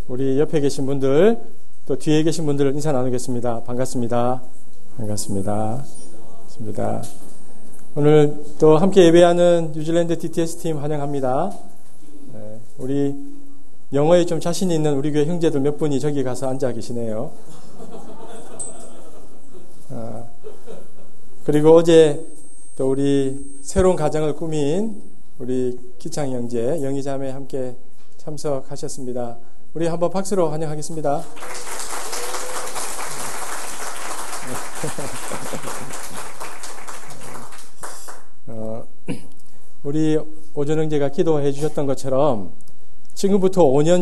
우리 옆에 계신 분들, 또 뒤에 계신 분들 인사 나누겠습니다. 반갑습니다. 반갑습니다. 반갑습니다. 오늘 또 함께 예배하는 뉴질랜드 DTS 팀 환영합니다. 우리 영어에 좀 자신 있는 우리 교회 형제들 몇 분이 저기 가서 앉아 계시네요. 그리고 어제 또 우리 새로운 가정을 꾸민 우리 기창 형제, 영희 자매 함께 참석하셨습니다. 우리 한번 박수로 환영하겠습니다. 우리 오전 형제가 기도해 주셨던 것처럼 지금부터 5년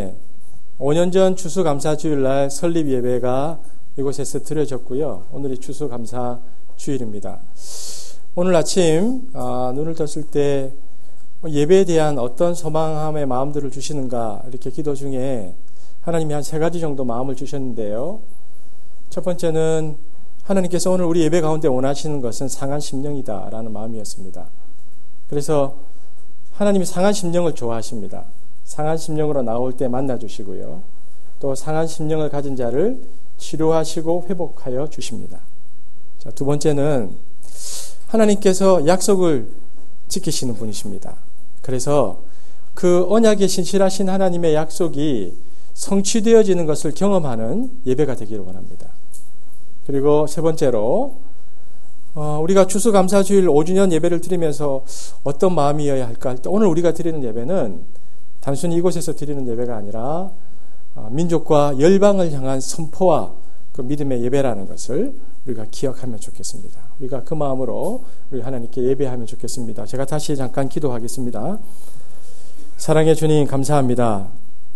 전 추수감사주일날 설립 예배가 이곳에서 드려졌고요. 오늘이 추수감사주일입니다. 오늘 아침 눈을 떴을 때 예배에 대한 어떤 소망함의 마음들을 주시는가 이렇게 기도 중에 하나님이 한 3가지 정도 마음을 주셨는데요. 첫 번째는 하나님께서 오늘 우리 예배 가운데 원하시는 것은 상한 심령이다 라는 마음이었습니다. 그래서 하나님이 상한 심령을 좋아하십니다. 상한 심령으로 나올 때 만나주시고요. 또 상한 심령을 가진 자를 치료하시고 회복하여 주십니다. 자, 두 번째는 하나님께서 약속을 지키시는 분이십니다. 그래서 그 언약에 신실하신 하나님의 약속이 성취되어지는 것을 경험하는 예배가 되기를 원합니다. 그리고 세 번째로 우리가 추수감사주일 5주년 예배를 드리면서 어떤 마음이어야 할까 할 때 오늘 우리가 드리는 예배는 단순히 이곳에서 드리는 예배가 아니라 민족과 열방을 향한 선포와 그 믿음의 예배라는 것을 우리가 기억하면 좋겠습니다. 우리가 그 마음으로 우리 하나님께 예배하면 좋겠습니다. 제가 다시 잠깐 기도하겠습니다. 사랑의 주님 감사합니다.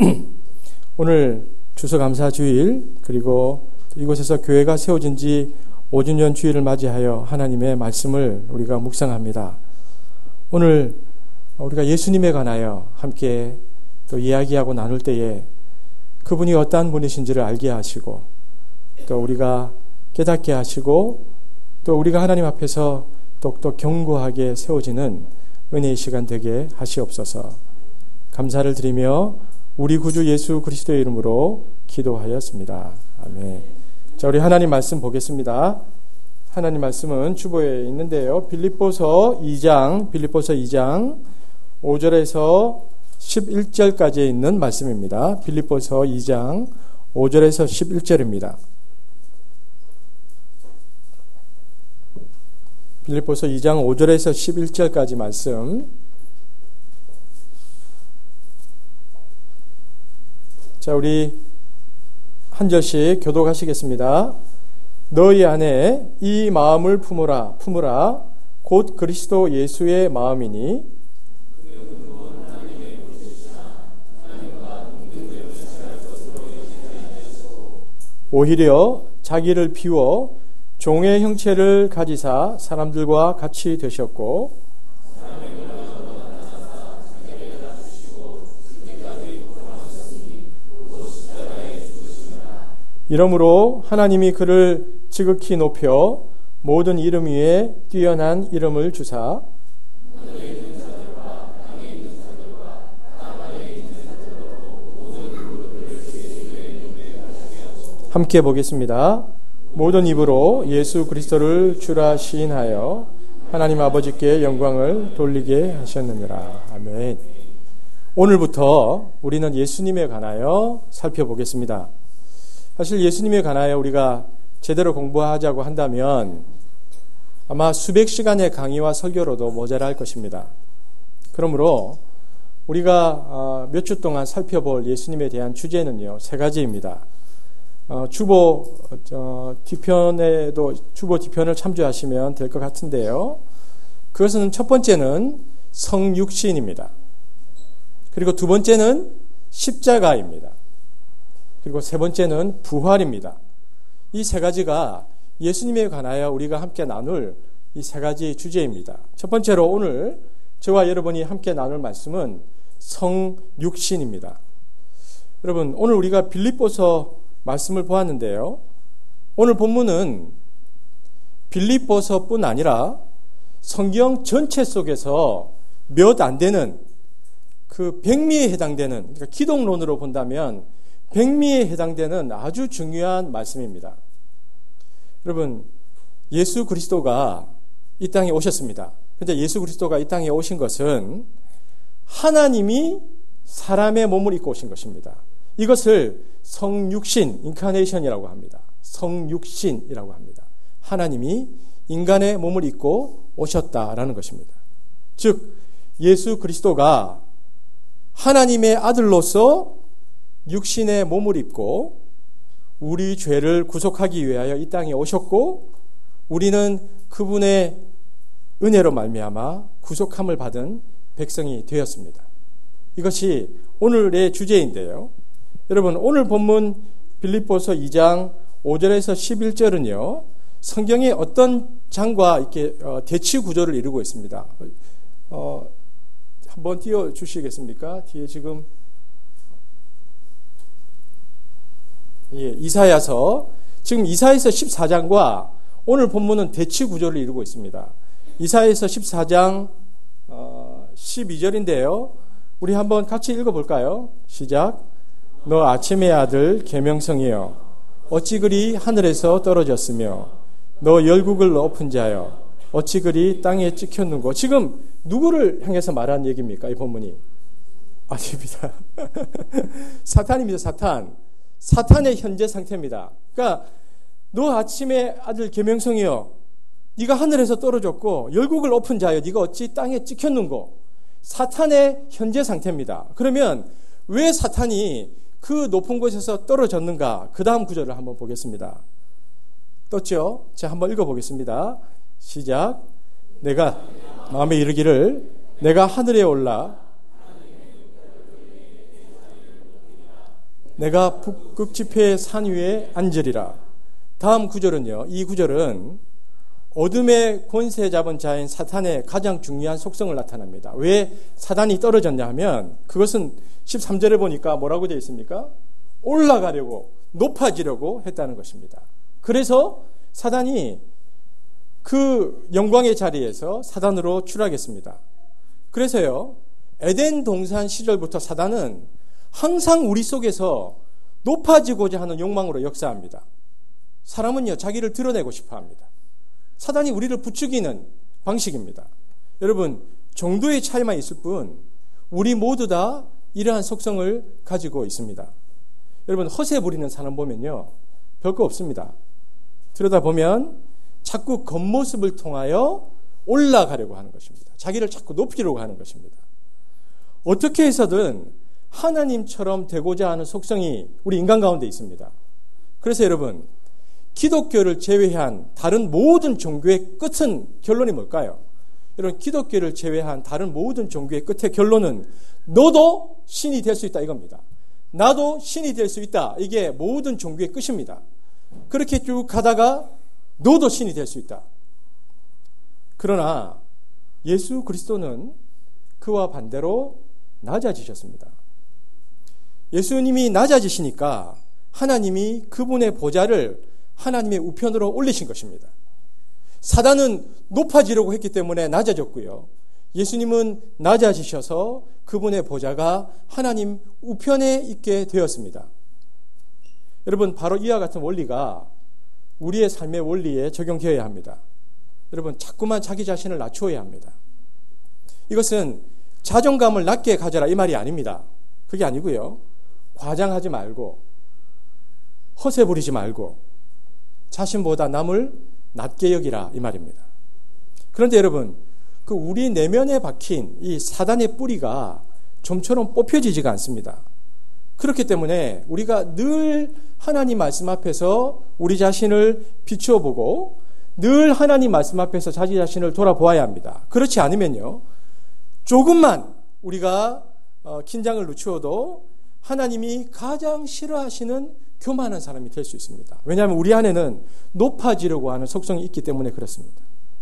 오늘 추수감사주일 그리고 이곳에서 교회가 세워진 지 5주년 주일을 맞이하여 하나님의 말씀을 우리가 묵상합니다. 오늘 우리가 예수님에 관하여 함께 또 이야기하고 나눌 때에 그분이 어떠한 분이신지를 알게 하시고 또 우리가 깨닫게 하시고 또 우리가 하나님 앞에서 똑똑 견고하게 세워지는 은혜의 시간 되게 하시옵소서. 감사를 드리며 우리 구주 예수 그리스도의 이름으로 기도하였습니다. 아멘. 자, 우리 하나님 말씀 보겠습니다. 하나님 말씀은 주보에 있는데요. 빌립보서 2장 5절에서 11절까지 있는 말씀입니다. 빌립보서 2장 5절에서 11절입니다. 빌립보서 2장 5절에서 11절까지 말씀. 자, 우리 한 절씩 교독하시겠습니다. 너희 안에 이 마음을 품으라 곧 그리스도 예수의 마음이니 오히려 자기를 비워 종의 형체를 가지사 사람들과 같이 되셨고 이러므로 하나님이 그를 지극히 높여 모든 이름 위에 뛰어난 이름을 주사 함께 보겠습니다. 모든 입으로 예수 그리스도를 주라 시인하여 하나님 아버지께 영광을 돌리게 하셨느니라. 아멘. 오늘부터 우리는 예수님에 관하여 살펴보겠습니다. 사실 예수님에 관하여 우리가 제대로 공부하자고 한다면 아마 수백 시간의 강의와 설교로도 모자랄 것입니다. 그러므로 우리가 몇 주 동안 살펴볼 예수님에 대한 주제는요, 3가지입니다. 주보 뒤편을 참조하시면 될 것 같은데요. 그것은 첫 번째는 성육신입니다. 그리고 두 번째는 십자가입니다. 그리고 세 번째는 부활입니다. 이 3가지가 예수님에 관하여 우리가 함께 나눌 이 3가지 주제입니다. 첫 번째로 오늘 저와 여러분이 함께 나눌 말씀은 성육신입니다. 여러분, 오늘 우리가 빌립보서 말씀을 보았는데요. 오늘 본문은 빌립보서뿐 아니라 성경 전체 속에서 몇 안 되는 그 백미에 해당되는, 그러니까 기독론으로 본다면 백미에 해당되는 아주 중요한 말씀입니다. 여러분, 예수 그리스도가 이 땅에 오셨습니다. 근데 예수 그리스도가 이 땅에 오신 것은 하나님이 사람의 몸을 입고 오신 것입니다. 이것을 성육신, 인카네이션이라고 합니다. 성육신이라고 합니다. 하나님이 인간의 몸을 입고 오셨다라는 것입니다. 즉, 예수 그리스도가 하나님의 아들로서 육신의 몸을 입고 우리 죄를 구속하기 위하여 이 땅에 오셨고, 우리는 그분의 은혜로 말미암아 구속함을 받은 백성이 되었습니다. 이것이 오늘의 주제인데요. 여러분, 오늘 본문 빌립보서 2장 5절에서 11절은요, 성경의 어떤 장과 이렇게 대치 구조를 이루고 있습니다. 한번 띄워 주시겠습니까? 뒤에 지금 이사야서, 지금 이사야서 14장과 오늘 본문은 대치 구조를 이루고 있습니다. 이사야서 14장 12절인데요. 우리 한번 같이 읽어볼까요? 시작. 너 아침의 아들 계명성이여, 어찌 그리 하늘에서 떨어졌으며 너 열국을 엎은 자여, 어찌 그리 땅에 찍혔는고. 지금 누구를 향해서 말하는 얘기입니까? 이 본문이. 아닙니다. 사탄입니다. 사탄. 사탄의 현재 상태입니다. 그러니까 너 아침의 아들 계명성이여, 네가 하늘에서 떨어졌고 열국을 엎은 자여, 네가 어찌 땅에 찍혔는고. 사탄의 현재 상태입니다. 그러면 왜 사탄이 그 높은 곳에서 떨어졌는가? 그 다음 구절을 한번 보겠습니다. 떴죠? 자, 한번 읽어보겠습니다. 시작. 내가 마음에 이르기를 내가 하늘에 올라 내가 북극 지폐의 산 위에 앉으리라. 다음 구절은요, 이 구절은 어둠의 권세 잡은 자인 사탄의 가장 중요한 속성을 나타납니다. 왜 사단이 떨어졌냐 하면, 그것은 13절에 보니까 뭐라고 되어 있습니까? 올라가려고, 높아지려고 했다는 것입니다. 그래서 사단이 그 영광의 자리에서 사단으로 추락했습니다. 그래서요, 에덴 동산 시절부터 사단은 항상 우리 속에서 높아지고자 하는 욕망으로 역사합니다. 사람은요, 자기를 드러내고 싶어 합니다. 사단이 우리를 부추기는 방식입니다. 여러분, 정도의 차이만 있을 뿐 우리 모두 다 이러한 속성을 가지고 있습니다. 여러분, 허세 부리는 사람 보면요, 별거 없습니다. 들여다보면 자꾸 겉모습을 통하여 올라가려고 하는 것입니다. 자기를 자꾸 높이려고 하는 것입니다. 어떻게 해서든 하나님처럼 되고자 하는 속성이 우리 인간 가운데 있습니다. 그래서 여러분, 기독교를 제외한 다른 모든 종교의 끝은, 결론이 뭘까요? 여러분, 기독교를 제외한 다른 모든 종교의 끝의 결론은 너도 신이 될 수 있다, 이겁니다. 나도 신이 될 수 있다. 이게 모든 종교의 끝입니다. 그렇게 쭉 가다가 너도 신이 될 수 있다. 그러나 예수 그리스도는 그와 반대로 낮아지셨습니다. 예수님이 낮아지시니까 하나님이 그분의 보좌를 하나님의 우편으로 올리신 것입니다. 사단은 높아지려고 했기 때문에 낮아졌고요. 예수님은 낮아지셔서 그분의 보좌가 하나님 우편에 있게 되었습니다. 여러분, 바로 이와 같은 원리가 우리의 삶의 원리에 적용되어야 합니다. 여러분, 자꾸만 자기 자신을 낮추어야 합니다. 이것은 자존감을 낮게 가져라, 이 말이 아닙니다. 그게 아니고요, 과장하지 말고 허세 부리지 말고 자신보다 남을 낮게 여기라, 이 말입니다. 그런데 여러분, 그 우리 내면에 박힌 이 사단의 뿌리가 좀처럼 뽑혀지지가 않습니다. 그렇기 때문에 우리가 늘 하나님 말씀 앞에서 우리 자신을 비추어 보고 늘 하나님 말씀 앞에서 자기 자신을 돌아보아야 합니다. 그렇지 않으면요, 조금만 우리가 긴장을 늦추어도 하나님이 가장 싫어하시는 교만한 사람이 될 수 있습니다. 왜냐하면 우리 안에는 높아지려고 하는 속성이 있기 때문에 그렇습니다.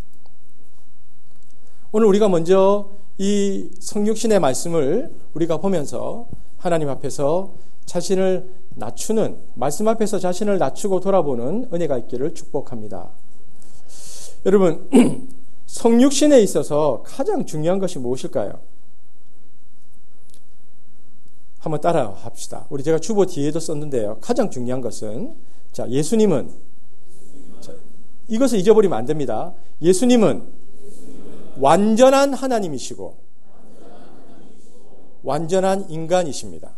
오늘 우리가 먼저 이 성육신의 말씀을 우리가 보면서 하나님 앞에서 자신을 낮추는, 말씀 앞에서 자신을 낮추고 돌아보는 은혜가 있기를 축복합니다. 여러분, 성육신에 있어서 가장 중요한 것이 무엇일까요? 한번 따라 합시다. 우리 제가 주보 뒤에도 썼는데요. 가장 중요한 것은 자, 예수님은 자, 이것을 잊어버리면 안 됩니다. 예수님은 완전한 하나님이시고 완전한 인간이십니다.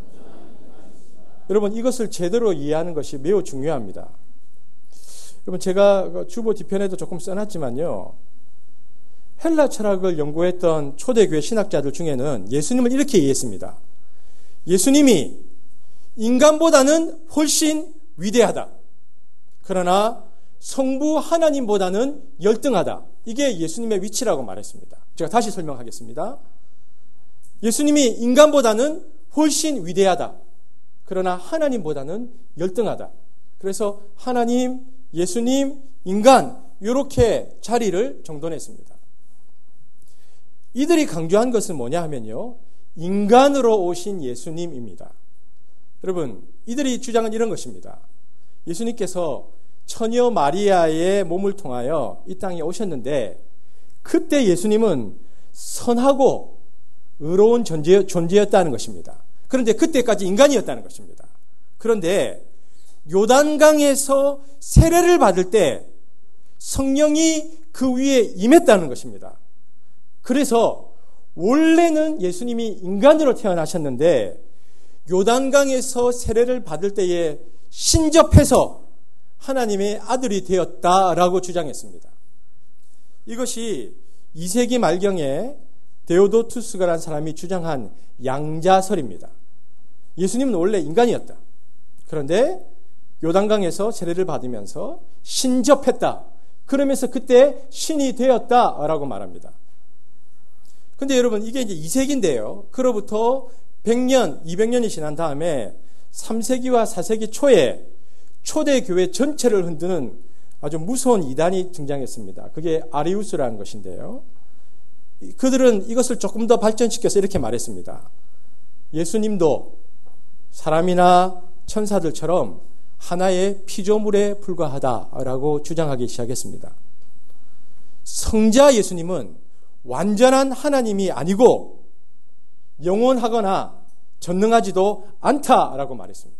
여러분 이것을 제대로 이해하는 것이 매우 중요합니다. 여러분 제가 주보 뒤편에도 조금 써놨지만요. 헬라 철학을 연구했던 초대교회 신학자들 중에는 예수님을 이렇게 이해했습니다. 예수님이 인간보다는 훨씬 위대하다. 그러나 성부 하나님보다는 열등하다. 이게 예수님의 위치라고 말했습니다. 제가 다시 설명하겠습니다. 예수님이 인간보다는 훨씬 위대하다. 그러나 하나님보다는 열등하다. 그래서 하나님, 예수님, 인간 이렇게 자리를 정돈했습니다. 이들이 강조한 것은 뭐냐 하면요. 인간으로 오신 예수님입니다. 여러분, 이들이 주장은 이런 것입니다. 예수님께서 처녀 마리아의 몸을 통하여 이 땅에 오셨는데 그때 예수님은 선하고 의로운 존재였다는 것입니다. 그런데 그때까지 인간이었다는 것입니다. 그런데 요단강에서 세례를 받을 때 성령이 그 위에 임했다는 것입니다. 그래서 원래는 예수님이 인간으로 태어나셨는데 요단강에서 세례를 받을 때에 신접해서 하나님의 아들이 되었다라고 주장했습니다. 이것이 2세기 말경에 데오도투스가라는 사람이 주장한 양자설입니다. 예수님은 원래 인간이었다. 그런데 요단강에서 세례를 받으면서 신접했다. 그러면서 그때 신이 되었다라고 말합니다. 근데 여러분 이게 이제 2세기인데요. 그로부터 100년, 200년이 지난 다음에 3세기와 4세기 초에 초대교회 전체를 흔드는 아주 무서운 이단이 등장했습니다. 그게 아리우스라는 것인데요. 그들은 이것을 조금 더 발전시켜서 이렇게 말했습니다. 예수님도 사람이나 천사들처럼 하나의 피조물에 불과하다라고 주장하기 시작했습니다. 성자 예수님은 완전한 하나님이 아니고 영원하거나 전능하지도 않다라고 말했습니다.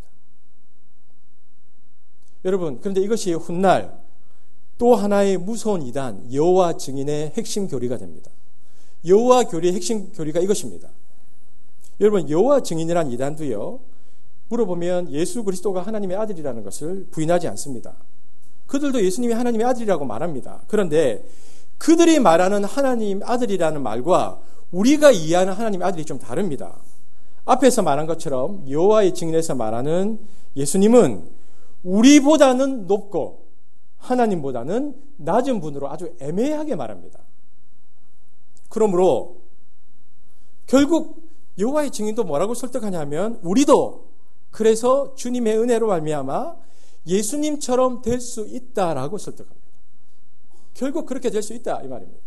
여러분, 그런데 이것이 훗날 또 하나의 무서운 이단 여호와 증인의 핵심 교리가 됩니다. 여호와 교리의 핵심 교리가 이것입니다. 여러분, 여호와 증인이라는 이단도요. 물어보면 예수 그리스도가 하나님의 아들이라는 것을 부인하지 않습니다. 그들도 예수님이 하나님의 아들이라고 말합니다. 그런데 그들이 말하는 하나님 아들이라는 말과 우리가 이해하는 하나님의 아들이 좀 다릅니다. 앞에서 말한 것처럼 여호와의 증인에서 말하는 예수님은 우리보다는 높고 하나님보다는 낮은 분으로 아주 애매하게 말합니다. 그러므로 결국 여호와의 증인도 뭐라고 설득하냐면 우리도 그래서 주님의 은혜로 말미암아 예수님처럼 될 수 있다라고 설득합니다. 결국 그렇게 될 수 있다 이 말입니다.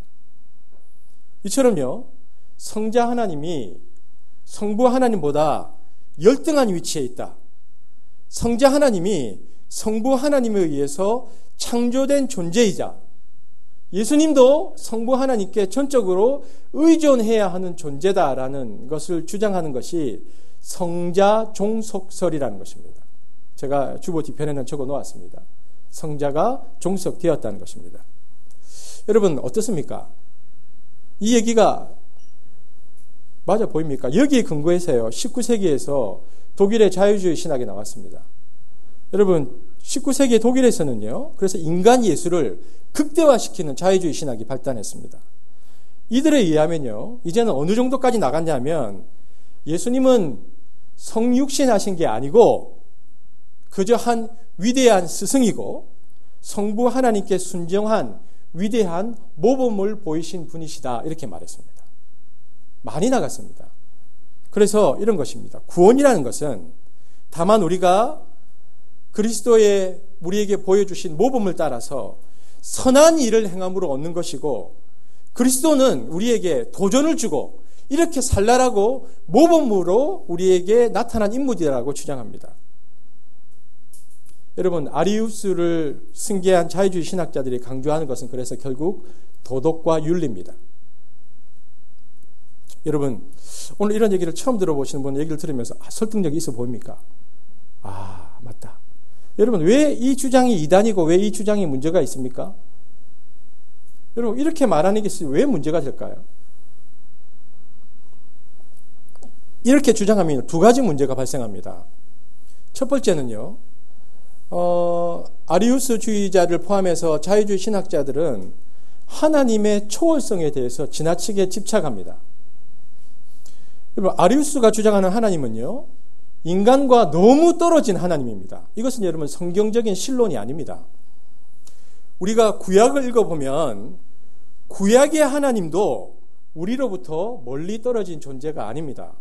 이처럼요. 성자 하나님이 성부 하나님보다 열등한 위치에 있다. 성자 하나님이 성부 하나님에 의해서 창조된 존재이자 예수님도 성부 하나님께 전적으로 의존해야 하는 존재다라는 것을 주장하는 것이 성자 종속설이라는 것입니다. 제가 주보 뒤편에는 적어 놓았습니다. 성자가 종속되었다는 것입니다. 여러분 어떻습니까? 이 얘기가 맞아 보입니까? 여기에 근거해서요. 19세기에서 독일의 자유주의 신학이 나왔습니다. 여러분 19세기 독일에서는요. 그래서 인간 예수를 극대화시키는 자유주의 신학이 발달했습니다. 이들에 의하면요. 이제는 어느 정도까지 나갔냐면 예수님은 성육신하신 게 아니고 그저 한 위대한 스승이고 성부 하나님께 순종한 위대한 모범을 보이신 분이시다 이렇게 말했습니다. 많이 나갔습니다. 그래서 이런 것입니다. 구원이라는 것은 다만 우리가 그리스도의 우리에게 보여주신 모범을 따라서 선한 일을 행함으로 얻는 것이고 그리스도는 우리에게 도전을 주고 이렇게 살라라고 모범으로 우리에게 나타난 인물이라고 주장합니다. 여러분 아리우스를 승계한 자유주의 신학자들이 강조하는 것은 그래서 결국 도덕과 윤리입니다. 여러분, 오늘 이런 얘기를 처음 들어보시는 분 얘기를 들으면서 설득력이 있어 보입니까? 맞다. 여러분, 왜 이 주장이 이단이고 왜 이 주장이 문제가 있습니까? 여러분, 이렇게 말하는 것이 왜 문제가 될까요? 이렇게 주장하면 두 가지 문제가 발생합니다. 첫 번째는요, 아리우스주의자를 포함해서 자유주의 신학자들은 하나님의 초월성에 대해서 지나치게 집착합니다. 여러분, 아리우스가 주장하는 하나님은요, 인간과 너무 떨어진 하나님입니다. 이것은 여러분 성경적인 신론이 아닙니다. 우리가 구약을 읽어보면 구약의 하나님도 우리로부터 멀리 떨어진 존재가 아닙니다.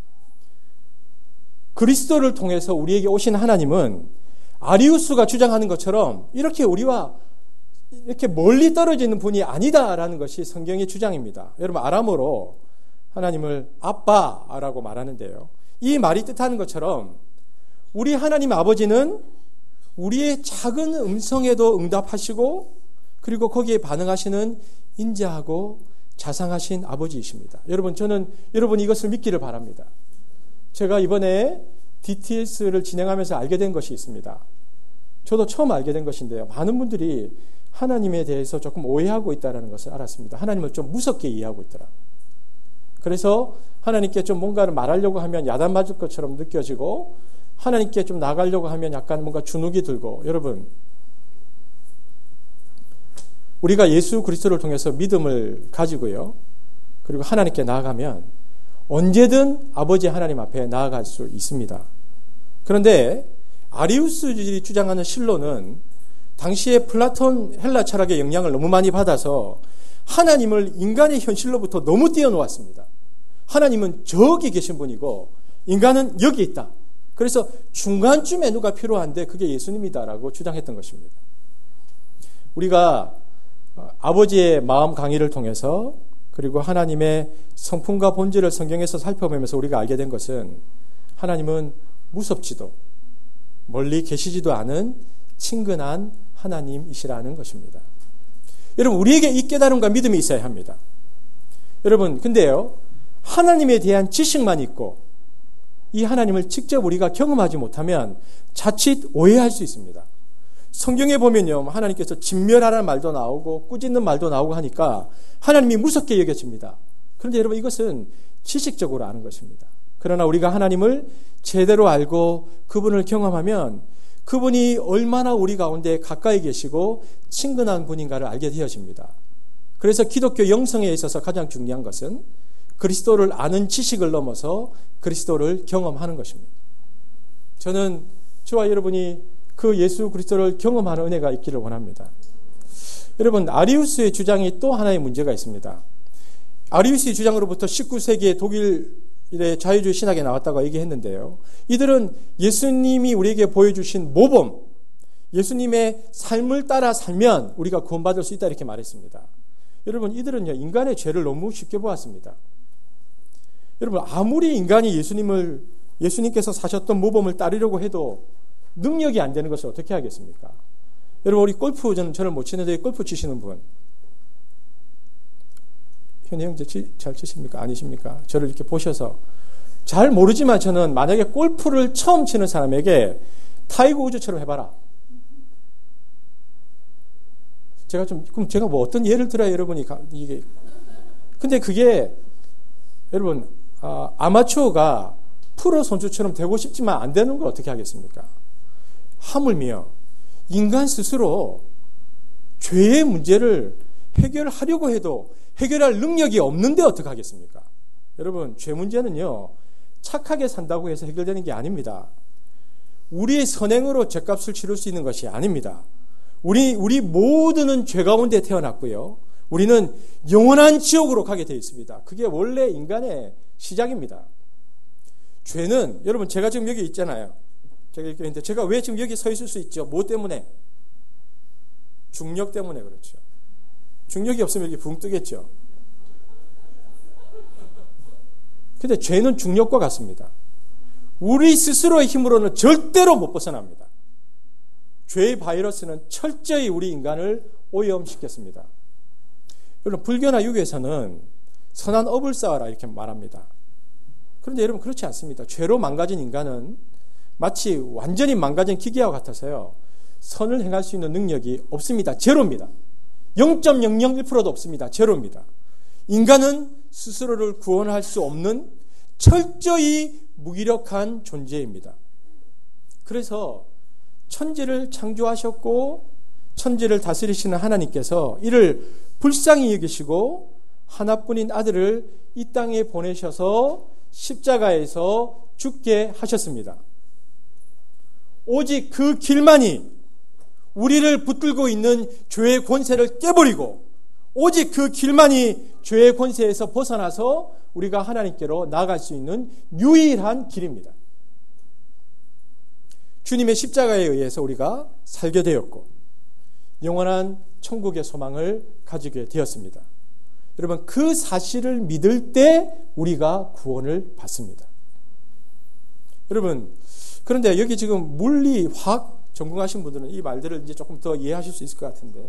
그리스도를 통해서 우리에게 오신 하나님은 아리우스가 주장하는 것처럼 이렇게 우리와 이렇게 멀리 떨어지는 분이 아니다라는 것이 성경의 주장입니다. 여러분, 아람어로 하나님을 아빠라고 말하는데요. 이 말이 뜻하는 것처럼 우리 하나님 아버지는 우리의 작은 음성에도 응답하시고 그리고 거기에 반응하시는 인자하고 자상하신 아버지이십니다. 여러분, 저는 여러분이 이것을 믿기를 바랍니다. 제가 이번에 DTS를 진행하면서 알게 된 것이 있습니다. 저도 처음 알게 된 것인데요. 많은 분들이 하나님에 대해서 조금 오해하고 있다는 것을 알았습니다. 하나님을 좀 무섭게 이해하고 있더라. 그래서 하나님께 좀 뭔가를 말하려고 하면 야단 맞을 것처럼 느껴지고 하나님께 좀 나가려고 하면 약간 뭔가 주눅이 들고, 여러분, 우리가 예수 그리스도를 통해서 믿음을 가지고요, 그리고 하나님께 나아가면 언제든 아버지 하나님 앞에 나아갈 수 있습니다. 그런데 아리우스들이 주장하는 신론은 당시에 플라톤 헬라 철학의 영향을 너무 많이 받아서 하나님을 인간의 현실로부터 너무 띄워놓았습니다. 하나님은 저기 계신 분이고 인간은 여기 있다. 그래서 중간쯤에 누가 필요한데 그게 예수님이다라고 주장했던 것입니다. 우리가 아버지의 마음 강의를 통해서 그리고 하나님의 성품과 본질을 성경에서 살펴보면서 우리가 알게 된 것은 하나님은 무섭지도 멀리 계시지도 않은 친근한 하나님이시라는 것입니다. 여러분, 우리에게 이 깨달음과 믿음이 있어야 합니다. 여러분, 근데요, 하나님에 대한 지식만 있고 이 하나님을 직접 우리가 경험하지 못하면 자칫 오해할 수 있습니다. 성경에 보면요, 하나님께서 진멸하라는 말도 나오고 꾸짖는 말도 나오고 하니까 하나님이 무섭게 여겨집니다. 그런데 여러분, 이것은 지식적으로 아는 것입니다. 그러나 우리가 하나님을 제대로 알고 그분을 경험하면 그분이 얼마나 우리 가운데 가까이 계시고 친근한 분인가를 알게 되어집니다. 그래서 기독교 영성에 있어서 가장 중요한 것은 그리스도를 아는 지식을 넘어서 그리스도를 경험하는 것입니다. 저는 저와 여러분이 그 예수 그리스도를 경험하는 은혜가 있기를 원합니다. 여러분, 아리우스의 주장이 또 하나의 문제가 있습니다. 아리우스의 주장으로부터 19세기에 독일의 자유주의 신학에 나왔다고 얘기했는데요. 이들은 예수님이 우리에게 보여주신 모범, 예수님의 삶을 따라 살면 우리가 구원받을 수 있다 이렇게 말했습니다. 여러분, 이들은요, 인간의 죄를 너무 쉽게 보았습니다. 여러분, 아무리 인간이 예수님께서 사셨던 모범을 따르려고 해도 능력이 안 되는 것을 어떻게 하겠습니까? 여러분, 우리 골프, 저는 못 치는데 골프 치시는 분, 현희 형제 잘 치십니까? 아니십니까? 저를 이렇게 보셔서 잘 모르지만 저는 만약에 골프를 처음 치는 사람에게 타이거 우즈처럼 해봐라. 그럼 제가 뭐 어떤 예를 들어야 여러분이 이게, 근데 그게 여러분, 아마추어가 프로 선수처럼 되고 싶지만 안 되는 걸 어떻게 하겠습니까? 하물며 인간 스스로 죄의 문제를 해결하려고 해도 해결할 능력이 없는데 어떡하겠습니까? 여러분, 죄 문제는요, 착하게 산다고 해서 해결되는 게 아닙니다. 우리의 선행으로 죄값을 치를 수 있는 것이 아닙니다. 우리 모두는 죄 가운데 태어났고요. 우리는 영원한 지옥으로 가게 되어 있습니다. 그게 원래 인간의 시작입니다. 죄는, 여러분, 제가 지금 여기 있잖아요. 제가 왜 지금 여기 서 있을 수 있죠? 뭐 때문에? 중력 때문에 그렇죠. 중력이 없으면 여기 붕 뜨겠죠. 근데 죄는 중력과 같습니다. 우리 스스로의 힘으로는 절대로 못 벗어납니다. 죄의 바이러스는 철저히 우리 인간을 오염시켰습니다. 여러분, 불교나 유교에서는 선한 업을 쌓아라 이렇게 말합니다. 그런데 여러분 그렇지 않습니다. 죄로 망가진 인간은 마치 완전히 망가진 기계와 같아서요. 선을 행할 수 있는 능력이 없습니다. 제로입니다. 0.001%도 없습니다. 제로입니다. 인간은 스스로를 구원할 수 없는 철저히 무기력한 존재입니다. 그래서 천지를 창조하셨고 천지를 다스리시는 하나님께서 이를 불쌍히 여기시고 하나뿐인 아들을 이 땅에 보내셔서 십자가에서 죽게 하셨습니다. 오직 그 길만이 우리를 붙들고 있는 죄의 권세를 깨버리고 오직 그 길만이 죄의 권세에서 벗어나서 우리가 하나님께로 나아갈 수 있는 유일한 길입니다. 주님의 십자가에 의해서 우리가 살게 되었고 영원한 천국의 소망을 가지게 되었습니다. 여러분 그 사실을 믿을 때 우리가 구원을 받습니다. 여러분 그런데 여기 지금 물리, 화학 전공하신 분들은 이 말들을 이제 조금 더 이해하실 수 있을 것 같은데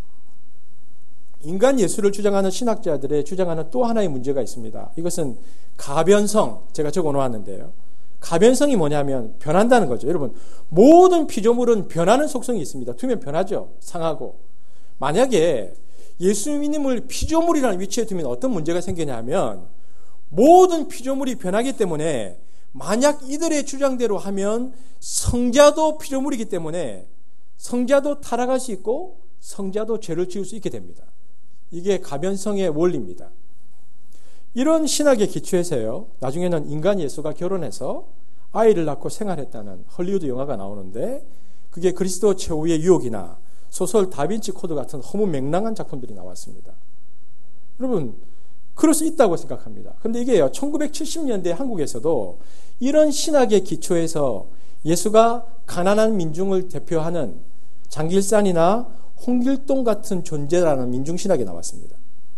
인간 예수를 주장하는 신학자들의 주장하는 또 하나의 문제가 있습니다. 이것은 가변성, 제가 적어 놓았는데요. 가변성이 뭐냐면 변한다는 거죠. 여러분 모든 피조물은 변하는 속성이 있습니다. 두면 변하죠. 상하고. 만약에 예수님을 피조물이라는 위치에 두면 어떤 문제가 생기냐면 모든 피조물이 변하기 때문에 만약 이들의 주장대로 하면 성자도 피조물이기 때문에 성자도 타락할 수 있고 성자도 죄를 지을 수 있게 됩니다. 이게 가변성의 원리입니다. 이런 신학의 기초에서요. 나중에는 인간 예수가 결혼해서 아이를 낳고 생활했다는 헐리우드 영화가 나오는데 그게 그리스도 최후의 유혹이나 소설 다빈치 코드 같은 허무맹랑한 작품들이 나왔습니다. 여러분 그럴 수 있다고 생각합니다. 그런데 이게요 1970년대 한국에서도 이런 신학의 기초에서 예수가 가난한 민중을 대표하는 장길산이나 홍길동 같은 존재라는 민중신학이 나왔습니다.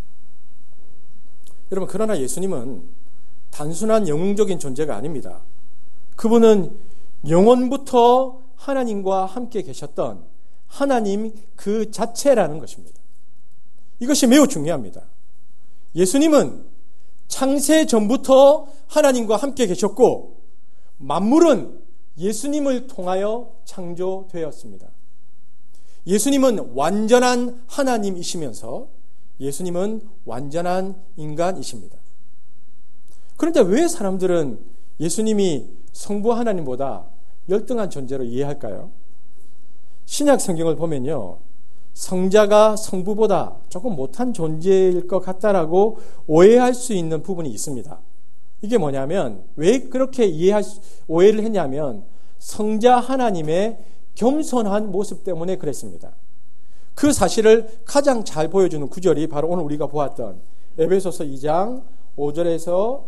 여러분 그러나 예수님은 단순한 영웅적인 존재가 아닙니다. 그분은 영원부터 하나님과 함께 계셨던 하나님 그 자체라는 것입니다. 이것이 매우 중요합니다. 예수님은 창세 전부터 하나님과 함께 계셨고 만물은 예수님을 통하여 창조되었습니다. 예수님은 완전한 하나님이시면서 예수님은 완전한 인간이십니다. 그런데 왜 사람들은 예수님이 성부 하나님보다 열등한 존재로 이해할까요? 신약 성경을 보면요. 성자가 성부보다 조금 못한 존재일 것 같다라고 오해할 수 있는 부분이 있습니다. 이게 뭐냐면 왜 그렇게 오해를 했냐면 성자 하나님의 겸손한 모습 때문에 그랬습니다. 그 사실을 가장 잘 보여주는 구절이 바로 오늘 우리가 보았던 에베소서 2장 5절에서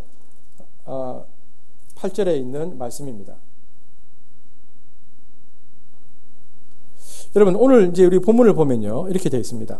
8절에 있는 말씀입니다. 여러분 오늘 이제 우리 본문을 보면요 이렇게 되어 있습니다.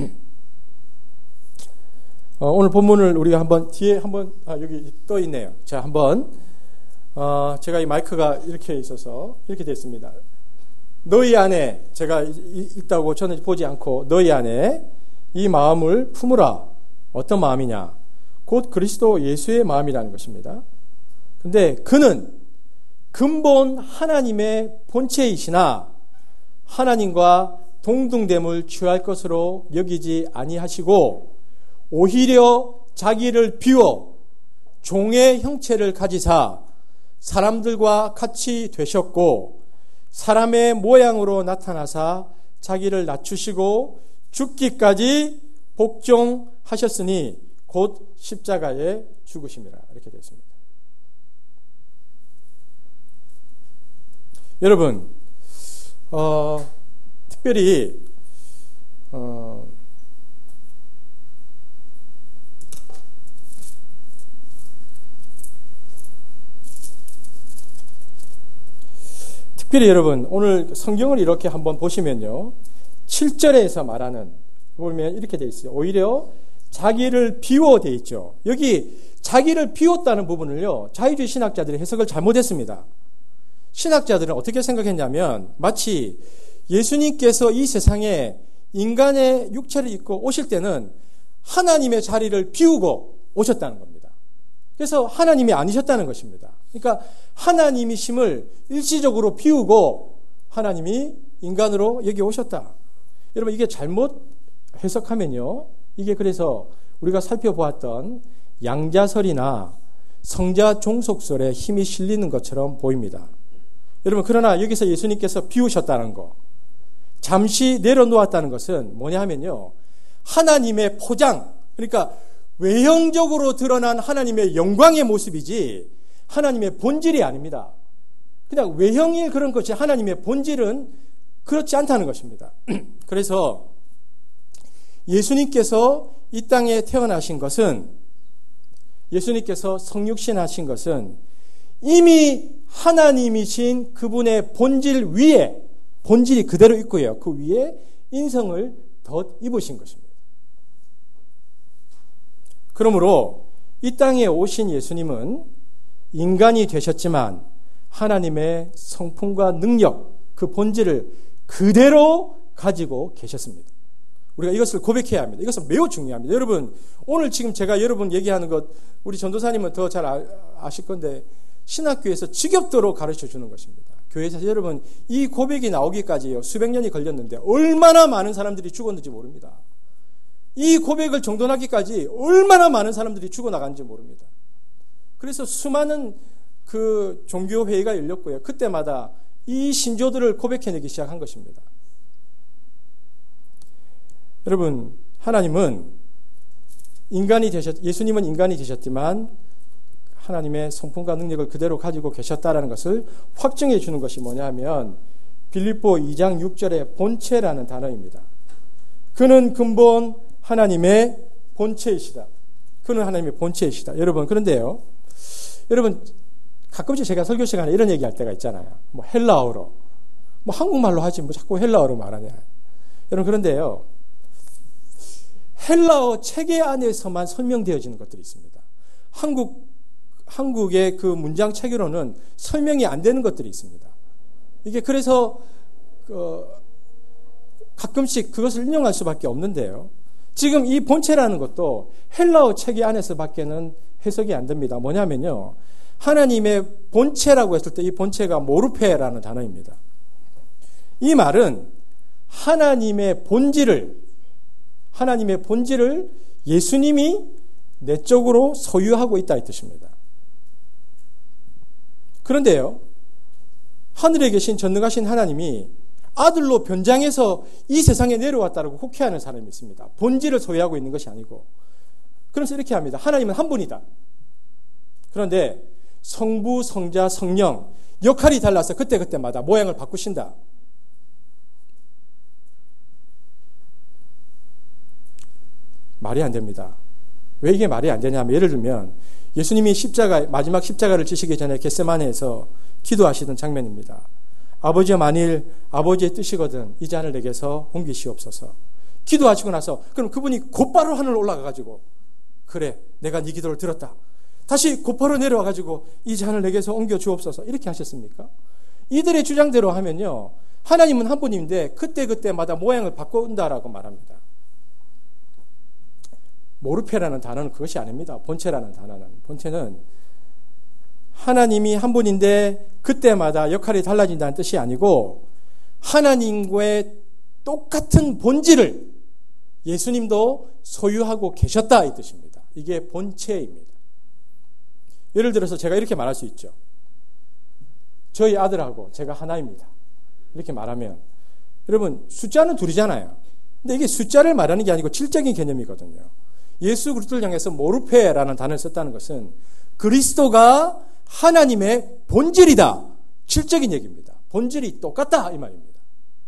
오늘 본문을 우리가 한번 뒤에 한번 여기 떠 있네요. 자 한번 제가 이 마이크가 이렇게 있어서 이렇게 되어 있습니다. 너희 안에 제가 있다고 저는 보지 않고 너희 안에 이 마음을 품으라. 어떤 마음이냐? 곧 그리스도 예수의 마음이라는 것입니다. 근데 그는 근본 하나님의 본체이시나 하나님과 동등됨을 취할 것으로 여기지 아니하시고 오히려 자기를 비워 종의 형체를 가지사 사람들과 같이 되셨고 사람의 모양으로 나타나사 자기를 낮추시고 죽기까지 복종하셨으니 곧 십자가에 죽으심이라 이렇게 되어 있습니다. 여러분 특별히 여러분 오늘 성경을 이렇게 한번 보시면요 7절에서 말하는 보면 이렇게 되어 있어요. 오히려 자기를 비워 되어 있죠. 여기 자기를 비웠다는 부분을요 자유주의 신학자들이 해석을 잘못했습니다. 신학자들은 어떻게 생각했냐면 마치 예수님께서 이 세상에 인간의 육체를 입고 오실 때는 하나님의 자리를 비우고 오셨다는 겁니다. 그래서 하나님이 아니셨다는 것입니다. 그러니까 하나님이심을 일시적으로 비우고 하나님이 인간으로 여기 오셨다. 여러분 이게 잘못 해석하면요. 이게 그래서 우리가 살펴보았던 양자설이나 성자 종속설에 힘이 실리는 것처럼 보입니다. 여러분 그러나 여기서 예수님께서 비우셨다는 거, 잠시 내려놓았다는 것은 뭐냐 하면요. 하나님의 포장, 그러니까 외형적으로 드러난 하나님의 영광의 모습이지 하나님의 본질이 아닙니다. 그냥 외형일 그런 것이 하나님의 본질은 그렇지 않다는 것입니다. 그래서 예수님께서 이 땅에 태어나신 것은, 예수님께서 성육신 하신 것은 이미 하나님이신 그분의 본질 위에, 본질이 그대로 있고요. 그 위에 인성을 덧 입으신 것입니다. 그러므로 이 땅에 오신 예수님은 인간이 되셨지만 하나님의 성품과 능력, 그 본질을 그대로 가지고 계셨습니다. 우리가 이것을 고백해야 합니다. 이것은 매우 중요합니다. 여러분, 오늘 지금 제가 여러분 얘기하는 것, 우리 전도사님은 더 잘 아실 건데, 신학교에서 지겹도록 가르쳐 주는 것입니다. 교회에서 여러분, 이 고백이 나오기까지요, 수백 년이 걸렸는데, 얼마나 많은 사람들이 죽었는지 모릅니다. 이 고백을 정돈하기까지 얼마나 많은 사람들이 죽어나간지 모릅니다. 그래서 수많은 그 종교회의가 열렸고요. 그때마다 이 신조들을 고백해내기 시작한 것입니다. 여러분, 하나님은 예수님은 인간이 되셨지만 하나님의 성품과 능력을 그대로 가지고 계셨다라는 것을 확증해 주는 것이 뭐냐 하면 빌립보 2장 6절의 본체라는 단어입니다. 그는 근본 하나님의 본체이시다. 그는 하나님의 본체이시다. 여러분, 그런데요. 여러분, 가끔씩 제가 설교 시간에 이런 얘기할 때가 있잖아요. 뭐 헬라어로. 뭐 한국말로 하지 뭐 자꾸 헬라어로 말하냐. 여러분, 그런데요. 헬라어 체계 안에서만 설명되어지는 것들이 있습니다. 한국의 그 문장 체계로는 설명이 안 되는 것들이 있습니다. 이게 그래서 가끔씩 그것을 인용할 수밖에 없는데요. 지금 이 본체라는 것도 헬라어 체계 안에서밖에는 해석이 안 됩니다. 뭐냐면요. 하나님의 본체라고 했을 때 이 본체가 모르페라는 단어입니다. 이 말은 하나님의 본질을 예수님이 내적으로 소유하고 있다 이 뜻입니다. 그런데요, 하늘에 계신 전능하신 하나님이 아들로 변장해서 이 세상에 내려왔다고 혹해하는 사람이 있습니다. 본질을 소유하고 있는 것이 아니고. 그래서 이렇게 합니다. 하나님은 한 분이다. 그런데 성부, 성자, 성령 역할이 달라서 그때그때마다 모양을 바꾸신다. 말이 안 됩니다. 왜 이게 말이 안 되냐면 예를 들면 예수님이 마지막 십자가를 지시기 전에 겟세마네에서 기도하시던 장면입니다. 아버지여 만일 아버지의 뜻이거든 이 잔을 내게서 옮기시옵소서. 기도하시고 나서 그럼 그분이 곧바로 하늘로 올라가가지고 그래 내가 네 기도를 들었다. 다시 곧바로 내려와가지고 이 잔을 내게서 옮겨 주옵소서. 이렇게 하셨습니까? 이들의 주장대로 하면요. 하나님은 한 분인데 그때그때마다 모양을 바꾼다라고 말합니다. 모르페라는 단어는 그것이 아닙니다. 본체라는 단어는. 본체는 하나님이 한 분인데 그때마다 역할이 달라진다는 뜻이 아니고 하나님과의 똑같은 본질을 예수님도 소유하고 계셨다 이 뜻입니다. 이게 본체입니다. 예를 들어서 제가 이렇게 말할 수 있죠. 저희 아들하고 제가 하나입니다. 이렇게 말하면 여러분 숫자는 둘이잖아요. 근데 이게 숫자를 말하는 게 아니고 질적인 개념이거든요. 예수 그리스도를 향해서 모르페라는 단어를 썼다는 것은 그리스도가 하나님의 본질이다. 질적인 얘기입니다. 본질이 똑같다 이 말입니다.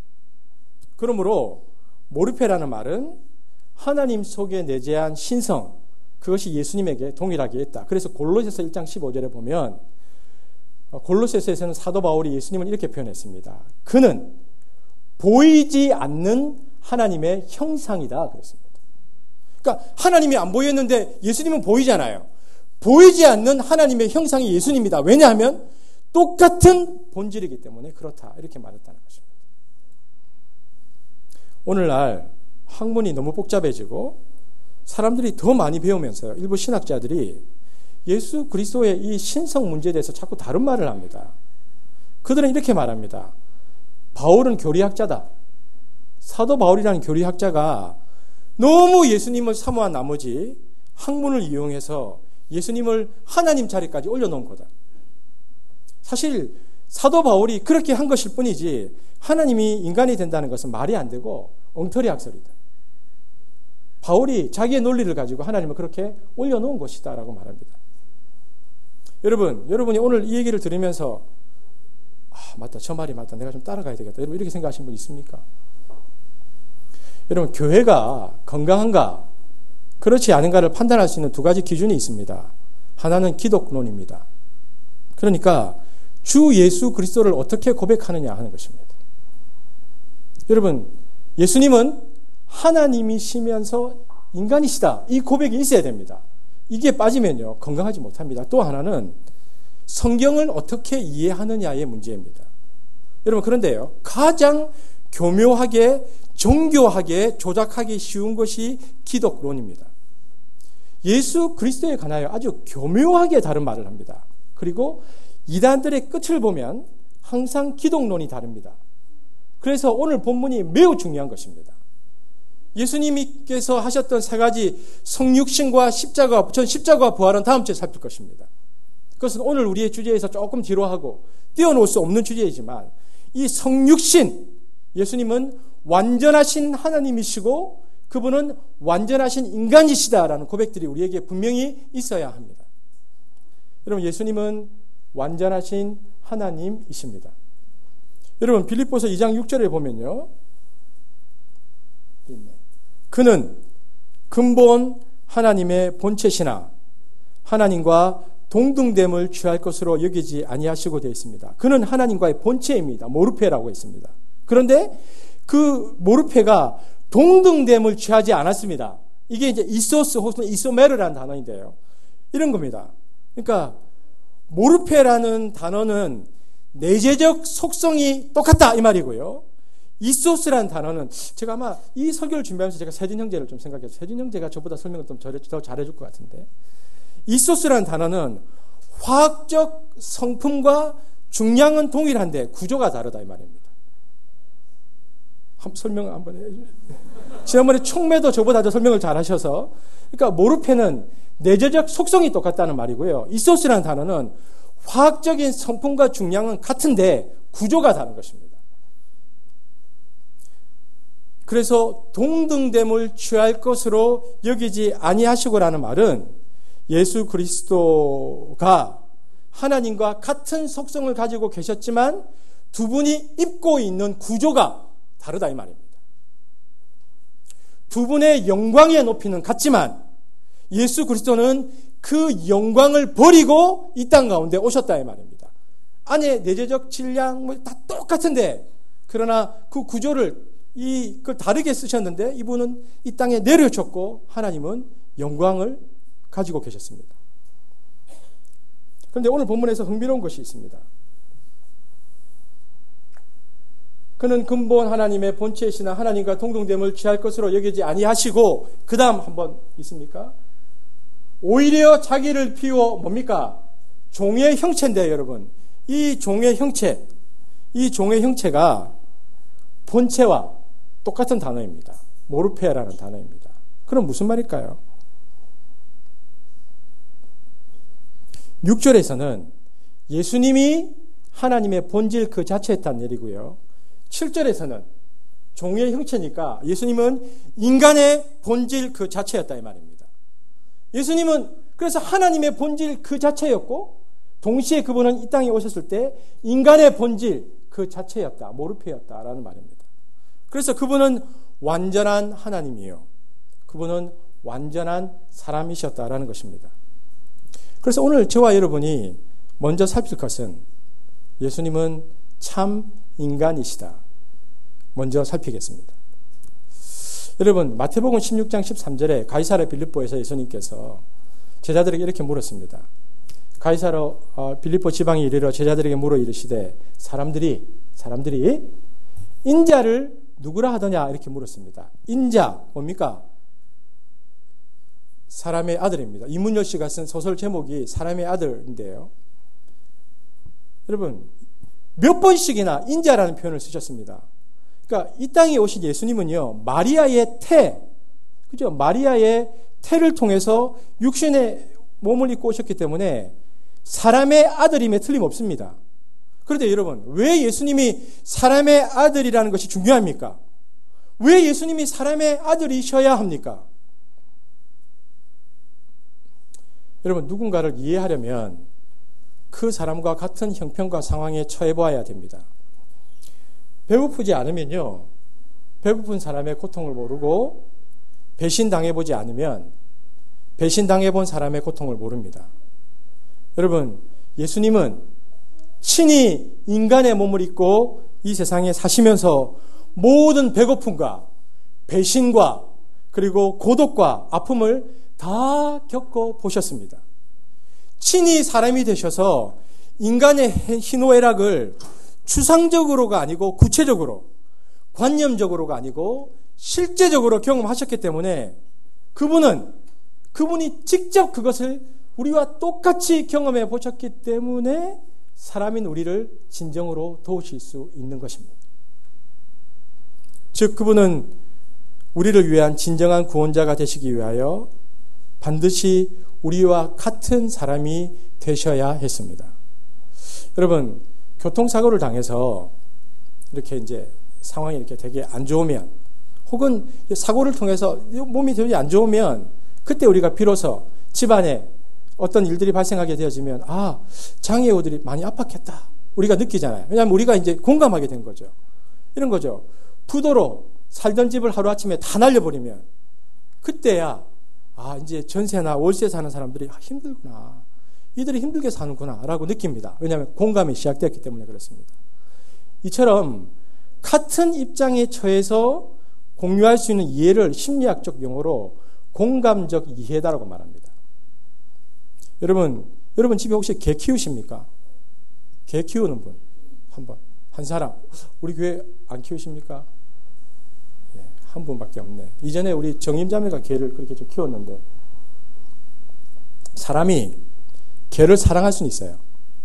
그러므로 모르페라는 말은 하나님 속에 내재한 신성, 그것이 예수님에게 동일하게 있다. 그래서 골로새서 1장 15절에 보면 골로새서에서는 사도 바울이 예수님을 이렇게 표현했습니다. 그는 보이지 않는 하나님의 형상이다 그랬습니다. 그러니까 하나님이 안 보였는데 예수님은 보이잖아요. 보이지 않는 하나님의 형상이 예수님이다. 왜냐하면 똑같은 본질이기 때문에 그렇다. 이렇게 말했다는 것입니다. 오늘날 학문이 너무 복잡해지고 사람들이 더 많이 배우면서요. 일부 신학자들이 예수 그리스도의 이 신성 문제에 대해서 자꾸 다른 말을 합니다. 그들은 이렇게 말합니다. 바울은 교리학자다. 사도 바울이라는 교리학자가 너무 예수님을 사모한 나머지 학문을 이용해서 예수님을 하나님 자리까지 올려놓은 거다. 사실 사도 바울이 그렇게 한 것일 뿐이지 하나님이 인간이 된다는 것은 말이 안 되고 엉터리 학설이다. 바울이 자기의 논리를 가지고 하나님을 그렇게 올려놓은 것이다 라고 말합니다. 여러분이 오늘 이 얘기를 들으면서 맞다, 저 말이 맞다, 내가 좀 따라가야 되겠다, 여러분 이렇게 생각하시는 분 있습니까? 여러분, 교회가 건강한가 그렇지 않은가를 판단할 수 있는 두 가지 기준이 있습니다. 하나는 기독론입니다. 그러니까 주 예수 그리스도를 어떻게 고백하느냐 하는 것입니다. 여러분, 예수님은 하나님이시면서 인간이시다, 이 고백이 있어야 됩니다. 이게 빠지면요 건강하지 못합니다. 또 하나는 성경을 어떻게 이해하느냐의 문제입니다. 여러분, 그런데요, 가장 교묘하게 정교하게 조작하기 쉬운 것이 기독론입니다. 예수 그리스도에 관하여 아주 교묘하게 다른 말을 합니다. 그리고 이단들의 끝을 보면 항상 기독론이 다릅니다. 그래서 오늘 본문이 매우 중요한 것입니다. 예수님께서 하셨던 세 가지 성육신과 십자가, 전 십자가와 부활은 다음 주에 살필 것입니다. 그것은 오늘 우리의 주제에서 조금 뒤로 하고 띄워놓을 수 없는 주제이지만 이 성육신, 예수님은 완전하신 하나님이시고 그분은 완전하신 인간이시다라는 고백들이 우리에게 분명히 있어야 합니다. 여러분, 예수님은 완전하신 하나님이십니다. 여러분, 빌립보서 2장 6절에 보면요, 그는 근본 하나님의 본체시나 하나님과 동등됨을 취할 것으로 여기지 아니하시고 되어 있습니다. 그는 하나님과의 본체입니다. 모르페라고 있습니다. 그런데 그 모르페가 동등됨을 취하지 않았습니다. 이게 이제 이소스 혹은 이소메르라는 단어인데요. 이런 겁니다. 그러니까 모르페라는 단어는 내재적 속성이 똑같다 이 말이고요. 이소스라는 단어는 제가 아마 이 설교를 준비하면서 제가 세진 형제를 좀 생각해서 세진 형제가 저보다 설명을 좀 더 잘해줄 것 같은데, 이소스라는 단어는 화학적 성품과 중량은 동일한데 구조가 다르다 이 말입니다. 설명 한번 해주세요. 지난번에 총매도 저보다 더 설명을 잘 하셔서, 그러니까 모르페는 내재적 속성이 똑같다는 말이고요. 이소스라는 단어는 화학적인 성품과 중량은 같은데 구조가 다른 것입니다. 그래서 동등됨을 취할 것으로 여기지 아니하시고라는 말은 예수 그리스도가 하나님과 같은 속성을 가지고 계셨지만 두 분이 입고 있는 구조가 다르다 이 말입니다. 두 분의 영광의 높이는 같지만 예수 그리스도는 그 영광을 버리고 이 땅 가운데 오셨다 이 말입니다. 안에 내재적 질량 다 똑같은데 그러나 그 구조를 그걸 다르게 쓰셨는데 이분은 이 땅에 내려졌고 하나님은 영광을 가지고 계셨습니다. 그런데 오늘 본문에서 흥미로운 것이 있습니다. 그는 근본 하나님의 본체이시나 하나님과 동등됨을 취할 것으로 여기지 아니하시고, 그 다음 한번 있습니까? 오히려 자기를 비워 뭡니까? 종의 형체인데요, 여러분. 이 종의 형체가 본체와 똑같은 단어입니다. 모르페라는 단어입니다. 그럼 무슨 말일까요? 6절에서는 예수님이 하나님의 본질 그 자체였다는 얘기고요. 7절에서는 종의 형체니까 예수님은 인간의 본질 그 자체였다 이 말입니다. 예수님은 그래서 하나님의 본질 그 자체였고 동시에 그분은 이 땅에 오셨을 때 인간의 본질 그 자체였다, 모르페였다라는 말입니다. 그래서 그분은 완전한 하나님이에요. 그분은 완전한 사람이셨다라는 것입니다. 그래서 오늘 저와 여러분이 먼저 살필 것은 예수님은 참 인간이시다. 먼저 살피겠습니다. 여러분, 마태복음 16장 13절에 가이사랴 빌립보에서 예수님께서 제자들에게 이렇게 물었습니다. 가이사랴 빌립보 지방에 이르러 제자들에게 물어 이르시되 사람들이 인자를 누구라 하더냐 이렇게 물었습니다. 인자 뭡니까? 사람의 아들입니다. 이문열 씨가 쓴 소설 제목이 사람의 아들인데요. 여러분, 몇 번씩이나 인자라는 표현을 쓰셨습니다. 그러니까 이 땅에 오신 예수님은요, 마리아의 태, 그죠? 마리아의 태를 통해서 육신의 몸을 입고 오셨기 때문에 사람의 아들임에 틀림없습니다. 그런데 여러분, 왜 예수님이 사람의 아들이라는 것이 중요합니까? 왜 예수님이 사람의 아들이셔야 합니까? 여러분, 누군가를 이해하려면 그 사람과 같은 형편과 상황에 처해 보아야 됩니다. 배고프지 않으면요, 배고픈 사람의 고통을 모르고 배신당해보지 않으면 배신당해본 사람의 고통을 모릅니다. 여러분, 예수님은 친히 인간의 몸을 입고 이 세상에 사시면서 모든 배고픔과 배신과 그리고 고독과 아픔을 다 겪어보셨습니다. 친히 사람이 되셔서 인간의 희노애락을 추상적으로가 아니고 구체적으로, 관념적으로가 아니고 실제적으로 경험하셨기 때문에 그분이 직접 그것을 우리와 똑같이 경험해 보셨기 때문에 사람인 우리를 진정으로 도우실 수 있는 것입니다. 즉, 그분은 우리를 위한 진정한 구원자가 되시기 위하여 반드시 우리와 같은 사람이 되셔야 했습니다. 여러분, 교통사고를 당해서 이렇게 이제 상황이 이렇게 되게 안 좋으면, 혹은 사고를 통해서 몸이 되게 안 좋으면, 그때 우리가 비로소 집안에 어떤 일들이 발생하게 되어지면, 장애우들이 많이 아팠겠다, 우리가 느끼잖아요. 왜냐하면 우리가 이제 공감하게 된 거죠. 이런 거죠. 부도로 살던 집을 하루아침에 다 날려버리면, 그때야 이제 전세나 월세 사는 사람들이 힘들구나, 이들이 힘들게 사는구나 라고 느낍니다. 왜냐하면 공감이 시작되었기 때문에 그렇습니다. 이처럼 같은 입장에 처해서 공유할 수 있는 이해를 심리학적 용어로 공감적 이해다라고 말합니다. 여러분 집에 혹시 개 키우십니까? 개 키우는 분 한 사람, 우리 교회 안 키우십니까? 한 분밖에 없네. 이전에 우리 정임자매가 개를 그렇게 좀 키웠는데, 사람이 개를 사랑할 수는 있어요.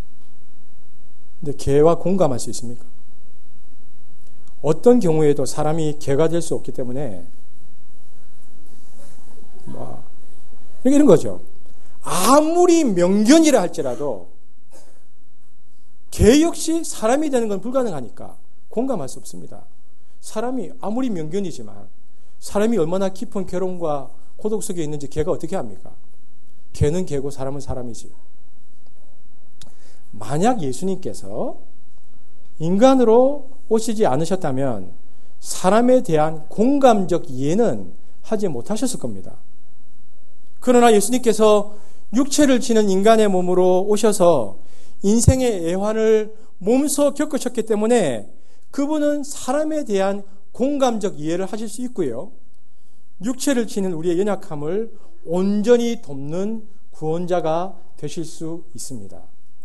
근데 개와 공감할 수 있습니까? 어떤 경우에도 사람이 개가 될 수 없기 때문에 이런 거죠. 아무리 명견이라 할지라도 개 역시 사람이 되는 건 불가능하니까 공감할 수 없습니다. 사람이 아무리 명견이지만 사람이 얼마나 깊은 괴로움과 고독 속에 있는지 개가 어떻게 합니까? 개는 개고 사람은 사람이지. 만약 예수님께서 인간으로 오시지 않으셨다면 사람에 대한 공감적 이해는 하지 못하셨을 겁니다. 그러나 예수님께서 육체를 지닌 인간의 몸으로 오셔서 인생의 애환을 몸소 겪으셨기 때문에 그분은 사람에 대한 공감적 이해를 하실 수 있고요, 육체를 지닌 우리의 연약함을 온전히 돕는 구원자가 되실 수 있습니다.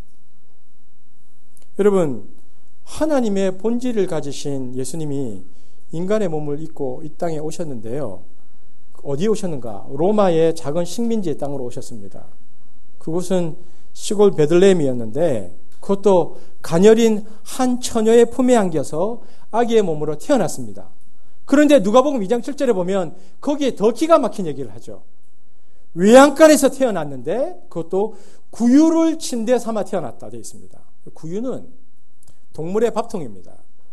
여러분, 하나님의 본질을 가지신 예수님이 인간의 몸을 입고 이 땅에 오셨는데요, 어디에 오셨는가? 로마의 작은 식민지의 땅으로 오셨습니다. 그곳은 시골 베들레헴이었는데, 그것도 가녀린 한 처녀의 품에 안겨서 아기의 몸으로 태어났습니다. 그런데 누가복음 2장 7절에 보면 거기에 더 기가 막힌 얘기를 하죠. 외양간에서 태어났는데 그것도 구유를 침대 삼아 태어났다 되어 있습니다. 구유는 동물의 밥통입니다.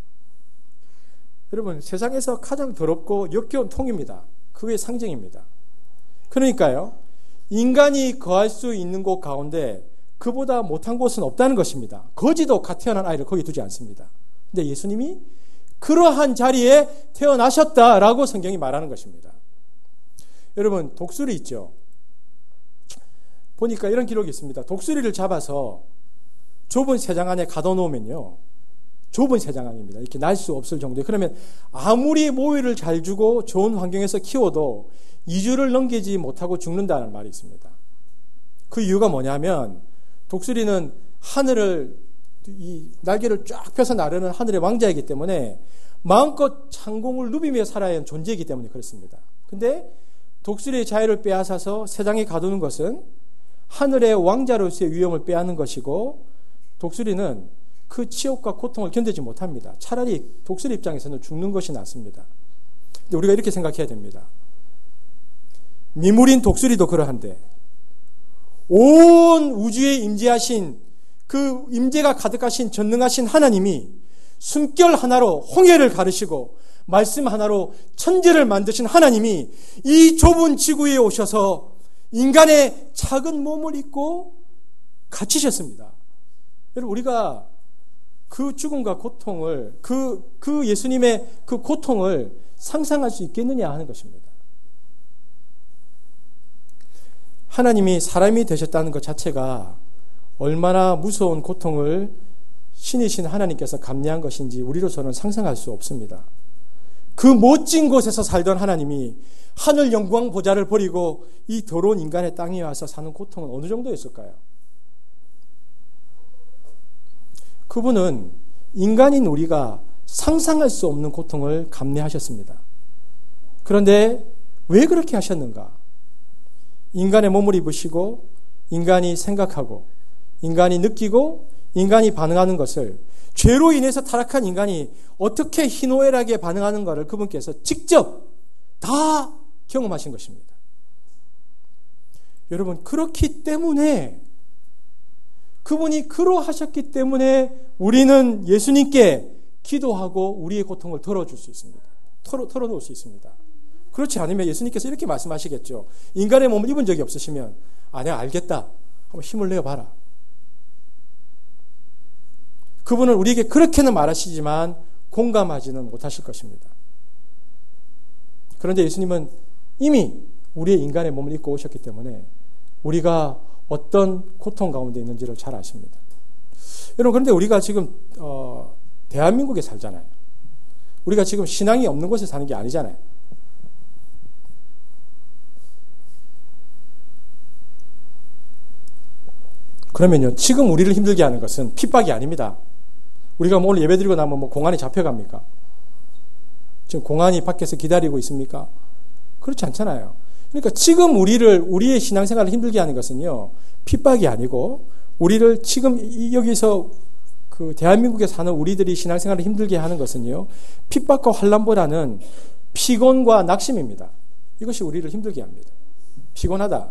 여러분, 세상에서 가장 더럽고 역겨운 통입니다. 그게 상징입니다. 그러니까요, 인간이 거할 수 있는 곳 가운데 그보다 못한 곳은 없다는 것입니다. 거지도 갓 태어난 아이를 거기 두지 않습니다. 근데 예수님이 그러한 자리에 태어나셨다라고 성경이 말하는 것입니다. 여러분, 독수리 있죠? 보니까 이런 기록이 있습니다. 독수리를 잡아서 좁은 새장 안에 가둬놓으면요, 좁은 새장 안입니다. 이렇게 날 수 없을 정도에, 그러면 아무리 모이를 잘 주고 좋은 환경에서 키워도 2주를 넘기지 못하고 죽는다는 말이 있습니다. 그 이유가 뭐냐면, 독수리는 하늘을, 이 날개를 쫙 펴서 나르는 하늘의 왕자이기 때문에 마음껏 창공을 누비며 살아야 하는 존재이기 때문에 그렇습니다. 근데 독수리의 자유를 빼앗아서 세상에 가두는 것은 하늘의 왕자로서의 위엄을 빼앗는 것이고, 독수리는 그 치욕과 고통을 견디지 못합니다. 차라리 독수리 입장에서는 죽는 것이 낫습니다. 근데 우리가 이렇게 생각해야 됩니다. 미물인 독수리도 그러한데 온 우주에 임재하신, 그 임재가 가득하신 전능하신 하나님이 숨결 하나로 홍해를 가르시고 말씀 하나로 천지를 만드신 하나님이 이 좁은 지구에 오셔서 인간의 작은 몸을 입고 갇히셨습니다. 여러분, 우리가 그 죽음과 고통을, 그 예수님의 그 고통을 상상할 수 있겠느냐 하는 것입니다. 하나님이 사람이 되셨다는 것 자체가 얼마나 무서운 고통을 신이신 하나님께서 감내한 것인지 우리로서는 상상할 수 없습니다. 그 멋진 곳에서 살던 하나님이 하늘 영광 보좌를 버리고 이 더러운 인간의 땅에 와서 사는 고통은 어느 정도였을까요? 그분은 인간인 우리가 상상할 수 없는 고통을 감내하셨습니다. 그런데 왜 그렇게 하셨는가? 인간의 몸을 입으시고 인간이 생각하고 인간이 느끼고 인간이 반응하는 것을, 죄로 인해서 타락한 인간이 어떻게 희노애락에 반응하는가를 그분께서 직접 다 경험하신 것입니다. 여러분, 그렇기 때문에, 그분이 그러하셨기 때문에 우리는 예수님께 기도하고 우리의 고통을 털어줄 수 있습니다. 털어놓을 수 있습니다. 그렇지 않으면 예수님께서 이렇게 말씀하시겠죠. 인간의 몸을 입은 적이 없으시면, 내가 알겠다, 한번 힘을 내어봐라. 그분은 우리에게 그렇게는 말하시지만 공감하지는 못하실 것입니다. 그런데 예수님은 이미 우리의 인간의 몸을 입고 오셨기 때문에 우리가 어떤 고통 가운데 있는지를 잘 아십니다. 여러분, 그런데 우리가 지금 대한민국에 살잖아요. 우리가 지금 신앙이 없는 곳에 사는 게 아니잖아요. 그러면요, 지금 우리를 힘들게 하는 것은 핍박이 아닙니다. 우리가 오늘 예배드리고 나면 공안이 잡혀갑니까? 지금 공안이 밖에서 기다리고 있습니까? 그렇지 않잖아요. 그러니까 지금 우리의 신앙생활을 힘들게 하는 것은요, 핍박이 아니고, 우리를 지금 여기서 그 대한민국에 사는 우리들이 신앙생활을 힘들게 하는 것은요, 핍박과 환난보다는 피곤과 낙심입니다. 이것이 우리를 힘들게 합니다. 피곤하다.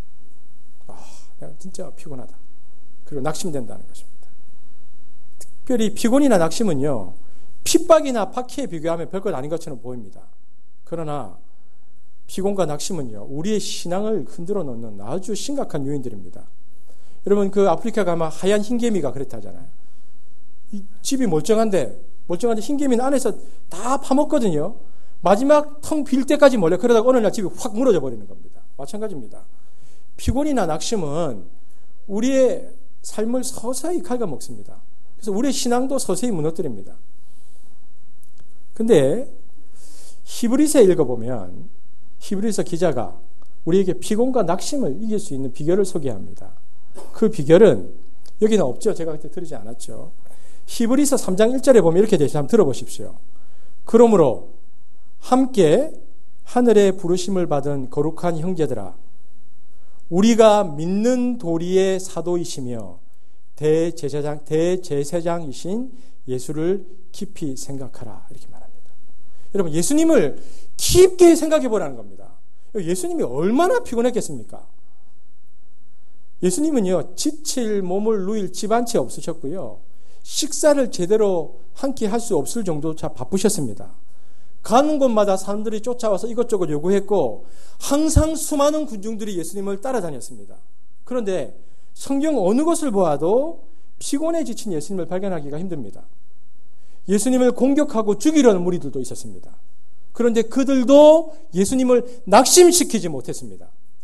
내가 진짜 피곤하다. 그리고 낙심된다는 것입니다. 특별히 피곤이나 낙심은요, 핍박이나 박해에 비교하면 별것 아닌 것처럼 보입니다. 그러나 피곤과 낙심은요, 우리의 신앙을 흔들어 놓는 아주 심각한 요인들입니다. 여러분, 그 아프리카 가면 하얀 흰개미가 그렇다잖아요. 이 집이 멀쩡한데 흰개미는 안에서 다 파먹거든요. 마지막 텅 빌 때까지 몰래, 그러다가 어느 날 집이 확 무너져 버리는 겁니다. 마찬가지입니다. 피곤이나 낙심은 우리의 삶을 서서히 갉아먹습니다. 그래서 우리의 신앙도 서서히 무너뜨립니다. 근데 히브리서 읽어보면 히브리서 기자가 우리에게 피곤과 낙심을 이길 수 있는 비결을 소개합니다. 그 비결은 여기는 없죠. 제가 그때 들으지 않았죠. 히브리서 3장 1절에 보면 이렇게 되어 있어요. 한번 들어보십시오. 그러므로 함께 하늘의 부르심을 받은 거룩한 형제들아, 우리가 믿는 도리의 사도이시며 대제사장이신 예수를 깊이 생각하라, 이렇게 말합니다. 여러분, 예수님을 깊게 생각해 보라는 겁니다. 예수님이 얼마나 피곤했겠습니까? 예수님은요, 지칠 몸을 누일 집 한 채 없으셨고요, 식사를 제대로 한 끼 할 수 없을 정도로 바쁘셨습니다. 가는 곳마다 사람들이 쫓아와서 이것저것 요구했고, 항상 수많은 군중들이 예수님을 따라다녔습니다. 그런데 성경 어느 것을 보아도 피곤에 지친 예수님을 발견하기가 힘듭니다. 예수님을 공격하고 죽이려는 무리들도 있었습니다. 그런데 그들도 예수님을 낙심시키지 못했습니다.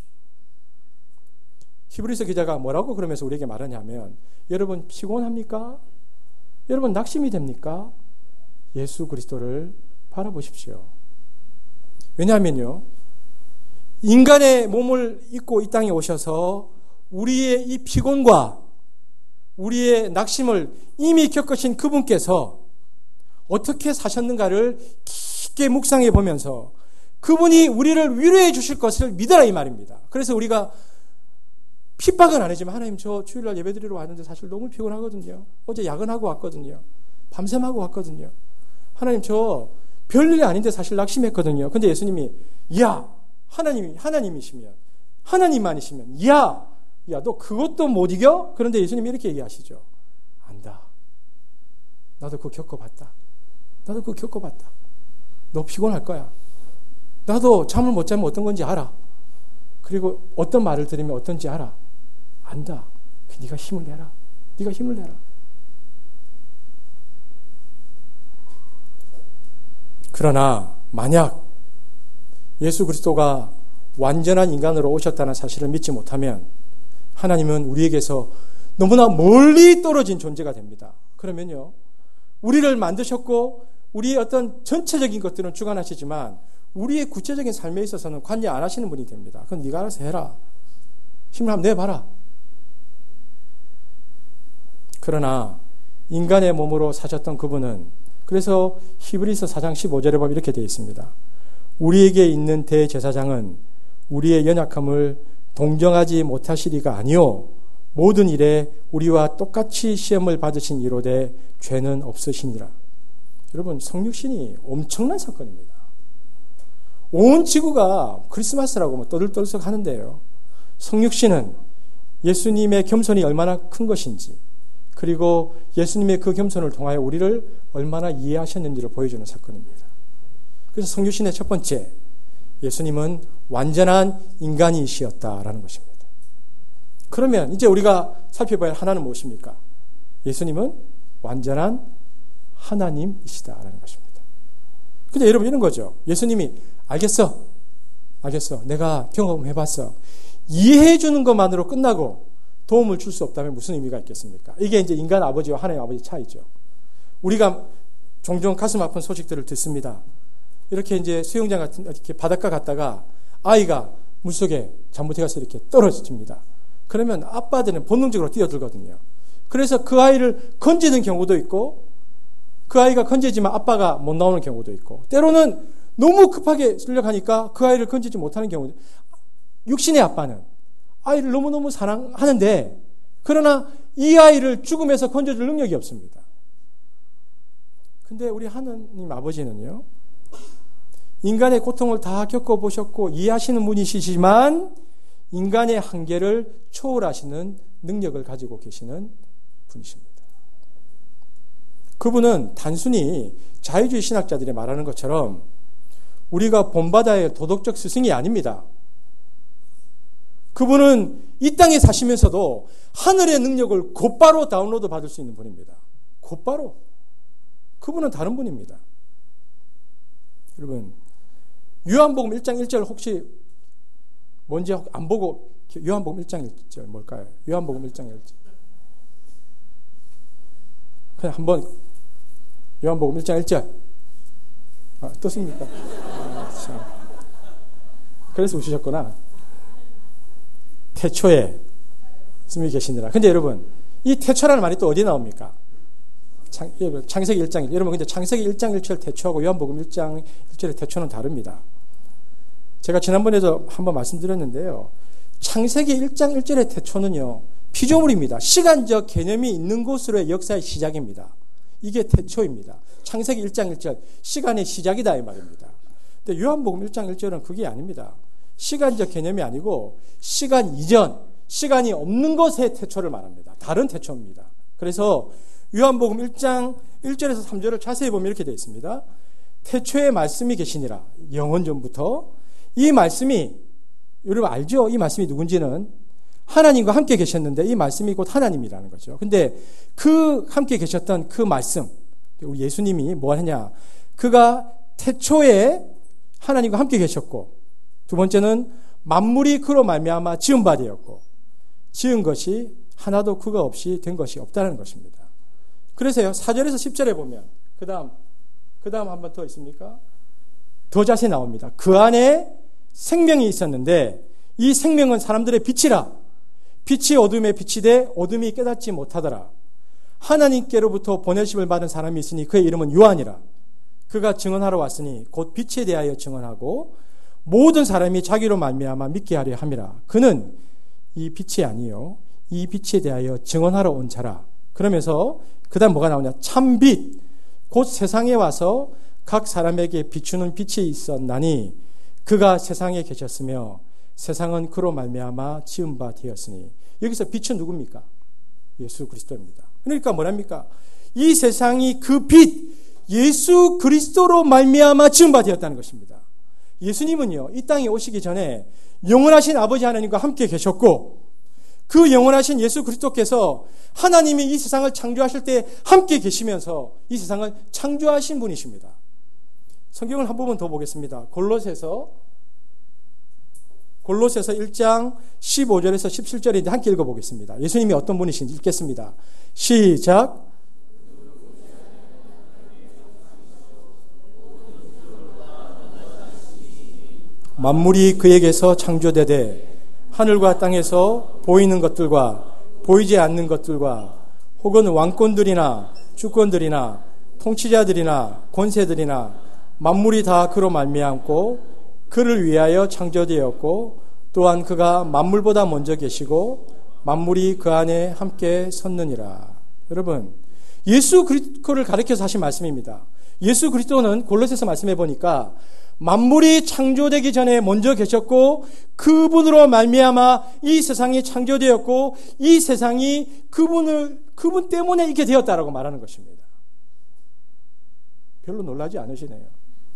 히브리서 기자가 뭐라고 그러면서 우리에게 말하냐면, 여러분 피곤합니까? 여러분 낙심이 됩니까? 예수 그리스도를 바라보십시오. 왜냐하면요, 인간의 몸을 입고 이 땅에 오셔서 우리의 이 피곤과 우리의 낙심을 이미 겪으신 그분께서 어떻게 사셨는가를 깊게 묵상해 보면서 그분이 우리를 위로해 주실 것을 믿어라 이 말입니다. 그래서 우리가 핍박은 안 하지만 하나님 저 주일날 예배드리러 왔는데 사실 너무 피곤하거든요. 어제 야근하고 왔거든요. 밤샘하고 왔거든요. 하나님 저 별일이 아닌데 사실 낙심했거든요. 근데 예수님이 야 하나님이시면 하나님만이시면 야 너 그것도 못 이겨? 그런데 예수님이 이렇게 얘기하시죠. 안다. 나도 그거 겪어봤다. 너 피곤할 거야. 나도 잠을 못 자면 어떤 건지 알아. 그리고 어떤 말을 들으면 어떤지 알아. 안다. 네가 힘을 내라. 그러나 만약 예수 그리스도가 완전한 인간으로 오셨다는 사실을 믿지 못하면 하나님은 우리에게서 너무나 멀리 떨어진 존재가 됩니다. 그러면요, 우리를 만드셨고 우리의 어떤 전체적인 것들은 주관하시지만 우리의 구체적인 삶에 있어서는 관여 안 하시는 분이 됩니다. 그건 네가 알아서 해라. 힘을 한번 내봐라. 그러나 인간의 몸으로 사셨던 그분은, 그래서 히브리서 4장 15절에 보면 이렇게 되어 있습니다. 우리에게 있는 대제사장은 우리의 연약함을 동정하지 못하시리가 아니요 모든 일에 우리와 똑같이 시험을 받으신 이로되 죄는 없으시니라. 여러분, 성육신이 엄청난 사건입니다. 온 지구가 크리스마스라고 떠들떠들 하는데요, 성육신은 예수님의 겸손이 얼마나 큰 것인지, 그리고 예수님의 그 겸손을 통하여 우리를 얼마나 이해하셨는지를 보여주는 사건입니다. 그래서 성육신의 첫 번째, 예수님은 완전한 인간이시었다라는 것입니다. 그러면 이제 우리가 살펴봐야 할 하나는 무엇입니까? 예수님은 완전한 하나님이시다라는 것입니다. 근데 여러분 이런 거죠. 예수님이 알겠어. 내가 경험해봤어. 이해해주는 것만으로 끝나고 도움을 줄 수 없다면 무슨 의미가 있겠습니까? 이게 이제 인간 아버지와 하나님 아버지 차이죠. 우리가 종종 가슴 아픈 소식들을 듣습니다. 이렇게 이제 수영장 같은 이렇게 바닷가 갔다가 아이가 물속에 잘못해서 이렇게 떨어집니다. 그러면 아빠들은 본능적으로 뛰어들거든요. 그래서 그 아이를 건지는 경우도 있고, 그 아이가 건지지만 아빠가 못 나오는 경우도 있고, 때로는 너무 급하게 출력하니까 그 아이를 건지지 못하는 경우도. 육신의 아빠는 아이를 너무너무 사랑하는데, 그러나 이 아이를 죽음에서 건져줄 능력이 없습니다. 근데 우리 하나님 아버지는요, 인간의 고통을 다 겪어보셨고 이해하시는 분이시지만 인간의 한계를 초월하시는 능력을 가지고 계시는 분이십니다. 그분은 단순히 자유주의 신학자들이 말하는 것처럼 우리가 본받아야 할 도덕적 스승이 아닙니다. 그분은 이 땅에 사시면서도 하늘의 능력을 곧바로 다운로드 받을 수 있는 분입니다. 곧바로. 그분은 다른 분입니다. 여러분, 요한복음 1장 1절 혹시 뭔지 안 보고, 요한복음 1장 1절 뭘까요? 요한복음 1장 1절. 그냥 한번 요한복음 1장 1절. 떴습니까? 참. 그래서 웃으셨구나. 태초에 스님이 계시니라. 근데 여러분, 이 태초라는 말이 또 어디에 나옵니까? 창세기 1장 1. 여러분, 근데 창세기 1장 1절 태초하고 요한복음 1장 1절의 태초는 다릅니다. 제가 지난번에도 한번 말씀드렸는데요, 창세기 1장 1절의 태초는요, 피조물입니다. 시간적 개념이 있는 곳으로의 역사의 시작입니다. 이게 태초입니다. 창세기 1장 1절, 시간의 시작이다 이 말입니다. 근데 요한복음 1장 1절은 그게 아닙니다. 시간적 개념이 아니고 시간 이전, 시간이 없는 것의 태초를 말합니다. 다른 태초입니다. 그래서 요한복음 1장 1절에서 3절을 자세히 보면 이렇게 되어 있습니다. 태초에 말씀이 계시니라. 영원 전부터. 이 말씀이, 여러분 알죠? 이 말씀이 누군지는 하나님과 함께 계셨는데 이 말씀이 곧 하나님이라는 거죠. 근데 그 함께 계셨던 그 말씀, 우리 예수님이 뭐 하냐? 그가 태초에 하나님과 함께 계셨고, 두 번째는 만물이 그로 말미암아 지은 바 되었고, 지은 것이 하나도 그가 없이 된 것이 없다는 것입니다. 그래서요, 4절에서 10절에 보면 그 다음 한 번 더 있습니까? 더 자세히 나옵니다. 그 안에 생명이 있었는데 이 생명은 사람들의 빛이라. 빛이 어둠에 비치되 어둠이 깨닫지 못하더라. 하나님께로부터 보내심을 받은 사람이 있으니 그의 이름은 요한이라. 그가 증언하러 왔으니 곧 빛에 대하여 증언하고 모든 사람이 자기로 말미암아 믿게 하려 함이라. 그는 이 빛이 아니요 이 빛에 대하여 증언하러 온 자라. 그러면서 그 다음 뭐가 나오냐? 참빛 곧 세상에 와서 각 사람에게 비추는 빛이 있었나니 그가 세상에 계셨으며 세상은 그로 말미암아 지은 바 되었으니. 여기서 빛은 누굽니까? 예수 그리스도입니다. 그러니까 뭐랍니까? 이 세상이 그 빛 예수 그리스도로 말미암아 지은 바 되었다는 것입니다. 예수님은요 이 땅에 오시기 전에 영원하신 아버지 하나님과 함께 계셨고, 그 영원하신 예수 그리스도께서 하나님이 이 세상을 창조하실 때 함께 계시면서 이 세상을 창조하신 분이십니다. 성경을 한 부분 더 보겠습니다. 골로새서 1장 15절에서 17절인데 함께 읽어보겠습니다. 예수님이 어떤 분이신지 읽겠습니다. 시작. 만물이 그에게서 창조되되 하늘과 땅에서 보이는 것들과 보이지 않는 것들과 혹은 왕권들이나 주권들이나 통치자들이나 권세들이나 만물이 다 그로 말미암고 그를 위하여 창조되었고 또한 그가 만물보다 먼저 계시고 만물이 그 안에 함께 섰느니라. 여러분, 예수 그리스도를 가리켜서 하신 말씀입니다. 예수 그리스도는 골로새서 말씀해 보니까 만물이 창조되기 전에 먼저 계셨고 그분으로 말미암아 이 세상이 창조되었고 이 세상이 그분 때문에 있게 되었다라고 말하는 것입니다. 별로 놀라지 않으시네요.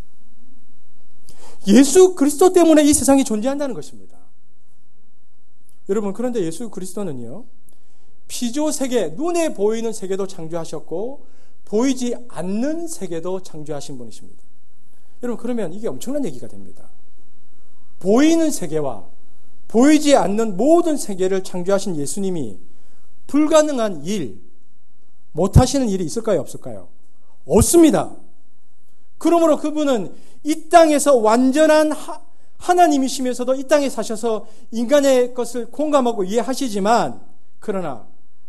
예수 그리스도 때문에 이 세상이 존재한다는 것입니다. 여러분, 그런데 예수 그리스도는요 피조 세계, 눈에 보이는 세계도 창조하셨고 보이지 않는 세계도 창조하신 분이십니다. 여러분, 그러면 이게 엄청난 얘기가 됩니다. 보이는 세계와 보이지 않는 모든 세계를 창조하신 예수님이 불가능한 일, 못하시는 일이 있을까요? 없을까요? 없습니다. 그러므로 그분은 이 땅에서 완전한 하나님이시면서도 이 땅에 사셔서 인간의 것을 공감하고 이해하시지만, 그러나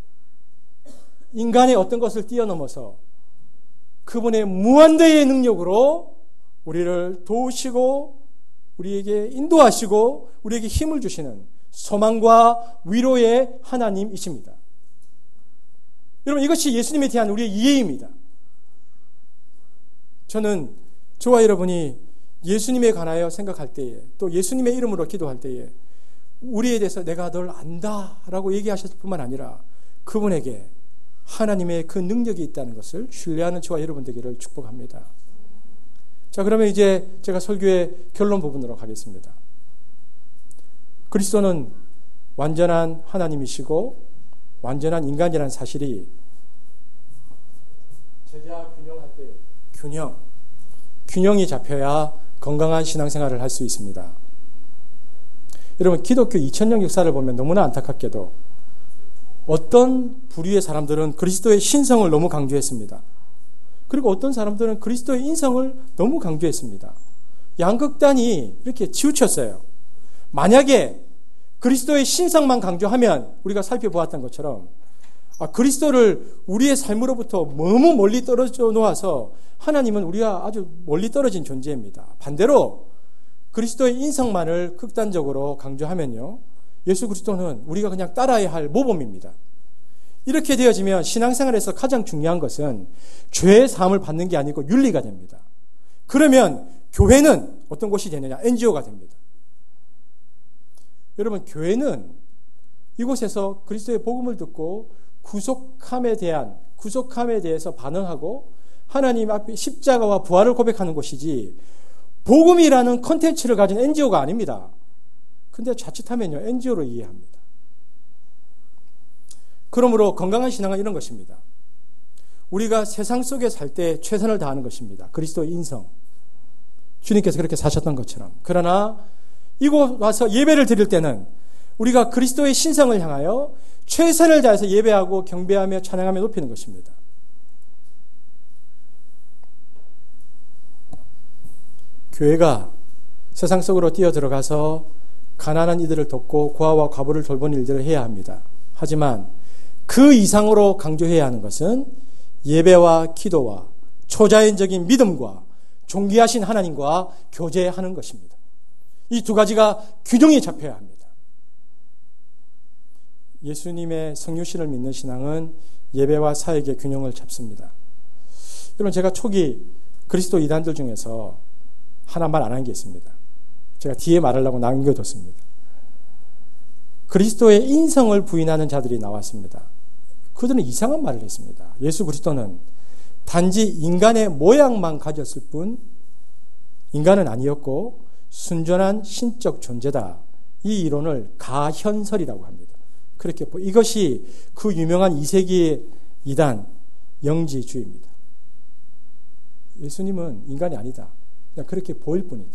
인간의 어떤 것을 뛰어넘어서 그분의 무한대의 능력으로 우리를 도우시고 우리에게 인도하시고 우리에게 힘을 주시는 소망과 위로의 하나님이십니다. 여러분, 이것이 예수님에 대한 우리의 이해입니다. 저는 저와 여러분이 예수님에 관하여 생각할 때에, 또 예수님의 이름으로 기도할 때에 우리에 대해서 내가 널 안다라고 얘기하셨을 뿐만 아니라 그분에게 하나님의 그 능력이 있다는 것을 신뢰하는 저와 여러분 되기를 축복합니다. 자, 그러면 이제 제가 설교의 결론 부분으로 가겠습니다. 그리스도는 완전한 하나님이시고 완전한 인간이라는 사실이 제자 균형할 때 균형이 잡혀야 건강한 신앙생활을 할 수 있습니다. 여러분, 기독교 2000년 역사를 보면 너무나 안타깝게도 어떤 부류의 사람들은 그리스도의 신성을 너무 강조했습니다. 그리고 어떤 사람들은 그리스도의 인성을 너무 강조했습니다. 양극단이 이렇게 치우쳤어요. 만약에 그리스도의 신성만 강조하면 우리가 살펴보았던 것처럼 그리스도를 우리의 삶으로부터 너무 멀리 떨어져 놓아서 하나님은 우리가 아주 멀리 떨어진 존재입니다. 반대로 그리스도의 인성만을 극단적으로 강조하면요, 예수 그리스도는 우리가 그냥 따라야 할 모범입니다. 이렇게 되어지면 신앙생활에서 가장 중요한 것은 죄의 사함을 받는 게 아니고 윤리가 됩니다. 그러면 교회는 어떤 곳이 되느냐? NGO가 됩니다. 여러분, 교회는 이곳에서 그리스도의 복음을 듣고 구속함에 대해서 반응하고 하나님 앞에 십자가와 부활을 고백하는 곳이지 복음이라는 콘텐츠를 가진 NGO가 아닙니다. 근데 자칫하면요, NGO로 이해합니다. 그러므로 건강한 신앙은 이런 것입니다. 우리가 세상 속에 살 때 최선을 다하는 것입니다. 그리스도의 인성. 주님께서 그렇게 사셨던 것처럼. 그러나 이곳 와서 예배를 드릴 때는 우리가 그리스도의 신성을 향하여 최선을 다해서 예배하고 경배하며 찬양하며 높이는 것입니다. 교회가 세상 속으로 뛰어들어가서 가난한 이들을 돕고 고아와 과부를 돌보는 일들을 해야 합니다. 하지만 그 이상으로 강조해야 하는 것은 예배와 기도와 초자연적인 믿음과 존귀하신 하나님과 교제하는 것입니다. 이 두 가지가 균형이 잡혀야 합니다. 예수님의 성육신을 믿는 신앙은 예배와 사역의 균형을 잡습니다. 여러분, 제가 초기 그리스도 이단들 중에서 하나 말 안 한 게 있습니다. 제가 뒤에 말하려고 남겨뒀습니다. 그리스도의 인성을 부인하는 자들이 나왔습니다. 그들은 이상한 말을 했습니다. 예수 그리스도는 단지 인간의 모양만 가졌을 뿐 인간은 아니었고 순전한 신적 존재다. 이 이론을 가현설이라고 합니다. 그렇게 이것이 그 유명한 2세기의 이단 영지주의입니다. 예수님은 인간이 아니다. 그냥 그렇게 보일 뿐이다.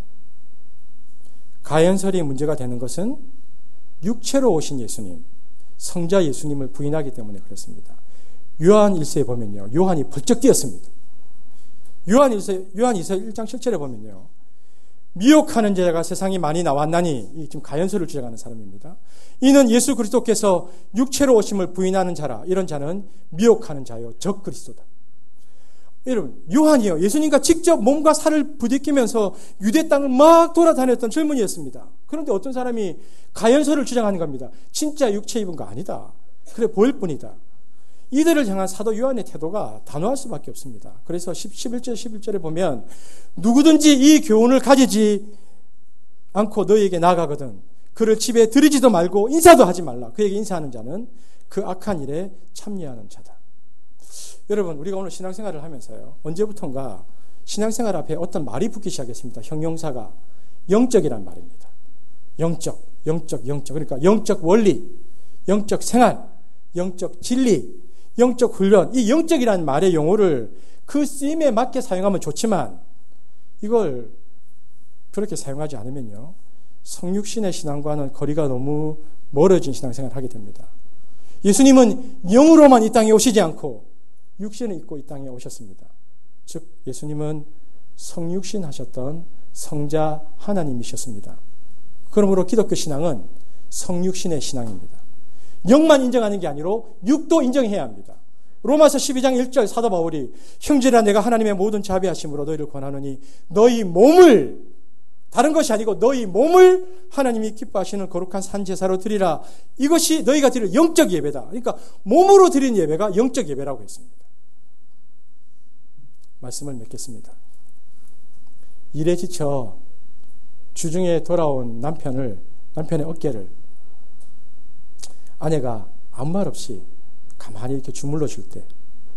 가현설이 문제가 되는 것은 육체로 오신 예수님, 성자 예수님을 부인하기 때문에 그렇습니다. 요한 1서에 보면요, 요한이 벌쩍 뛰었습니다. 요한 2서 1장 7절에 보면요, 미혹하는 자가 세상에 많이 나왔나니, 지금 가연설을 주장하는 사람입니다. 이는 예수 그리스도께서 육체로 오심을 부인하는 자라. 이런 자는 미혹하는 자요, 적 그리스도다. 여러분, 요한이요, 예수님과 직접 몸과 살을 부딪히면서 유대 땅을 막 돌아다녔던 젊은이였습니다. 그런데 어떤 사람이 가연설을 주장하는 겁니다. 진짜 육체 입은 거 아니다. 그래 보일 뿐이다. 이들을 향한 사도 요한의 태도가 단호할 수밖에 없습니다. 그래서 11절에 보면 누구든지 이 교훈을 가지지 않고 너에게 나아가거든 그를 집에 들이지도 말고 인사도 하지 말라. 그에게 인사하는 자는 그 악한 일에 참여하는 자다. 여러분, 우리가 오늘 신앙생활을 하면서요, 언제부턴가 신앙생활 앞에 어떤 말이 붙기 시작했습니다. 형용사가 영적이란 말입니다. 영적. 그러니까 영적 원리, 영적 생활, 영적 진리, 영적 훈련. 이 영적이라는 말의 용어를 그 쓰임에 맞게 사용하면 좋지만 이걸 그렇게 사용하지 않으면요, 성육신의 신앙과는 거리가 너무 멀어진 신앙생활을 하게 됩니다. 예수님은 영으로만 이 땅에 오시지 않고 육신을 입고 이 땅에 오셨습니다. 즉 예수님은 성육신 하셨던 성자 하나님이셨습니다. 그러므로 기독교 신앙은 성육신의 신앙입니다. 영만 인정하는 게 아니라 육도 인정해야 합니다. 로마서 12장 1절 사도 바울이 형제라 내가 하나님의 모든 자비하심으로 너희를 권하노니 너희 몸을, 다른 것이 아니고 너희 몸을 하나님이 기뻐하시는 거룩한 산제사로 드리라. 이것이 너희가 드릴 영적 예배다. 그러니까 몸으로 드리는 예배가 영적 예배라고 했습니다. 말씀을 맺겠습니다. 일에 지쳐 주중에 돌아온 남편의 어깨를 아내가 아무 말 없이 가만히 이렇게 주물러 줄 때,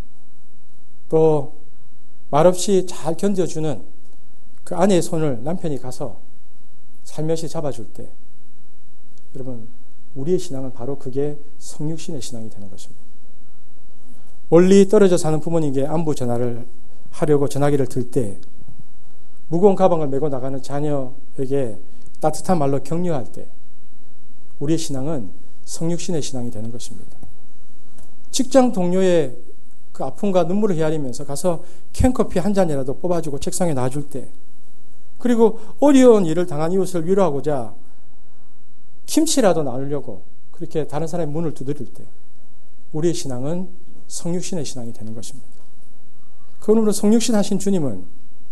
또 말없이 잘 견뎌주는 그 아내의 손을 남편이 가서 살며시 잡아줄 때, 여러분, 우리의 신앙은 바로 그게 성육신의 신앙이 되는 것입니다. 멀리 떨어져 사는 부모님께 안부 전화를 하려고 전화기를 들 때, 무거운 가방을 메고 나가는 자녀에게 따뜻한 말로 격려할 때, 우리의 신앙은 성육신의 신앙이 되는 것입니다. 직장 동료의 그 아픔과 눈물을 헤아리면서 가서 캔커피 한 잔이라도 뽑아주고 책상에 놔줄 때, 그리고 어려운 일을 당한 이웃을 위로하고자 김치라도 나누려고 그렇게 다른 사람의 문을 두드릴 때, 우리의 신앙은 성육신의 신앙이 되는 것입니다. 그러므로 성육신 하신 주님은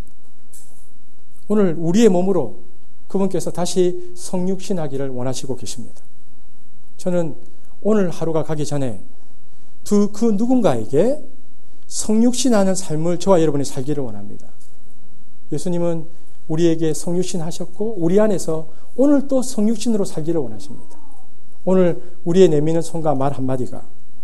오늘 우리의 몸으로 그분께서 다시 성육신하기를 원하시고 계십니다. 저는 오늘 하루가 가기 전에 그 누군가에게 성육신하는 삶을 저와 여러분이 살기를 원합니다. 예수님은 우리에게 성육신 하셨고 우리 안에서 오늘 또 성육신으로 살기를 원하십니다. 오늘 우리의 내미는 손과 말 한마디가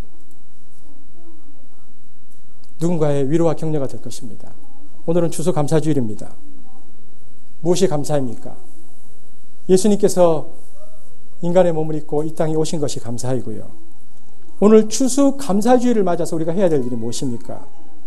누군가의 위로와 격려가 될 것입니다. 오늘은 추수감사주일입니다. 무엇이 감사입니까? 예수님께서 인간의 몸을 입고 이 땅에 오신 것이 감사이고요. 오늘 추수감사주일을 맞아서 우리가 해야 될 일이 무엇입니까?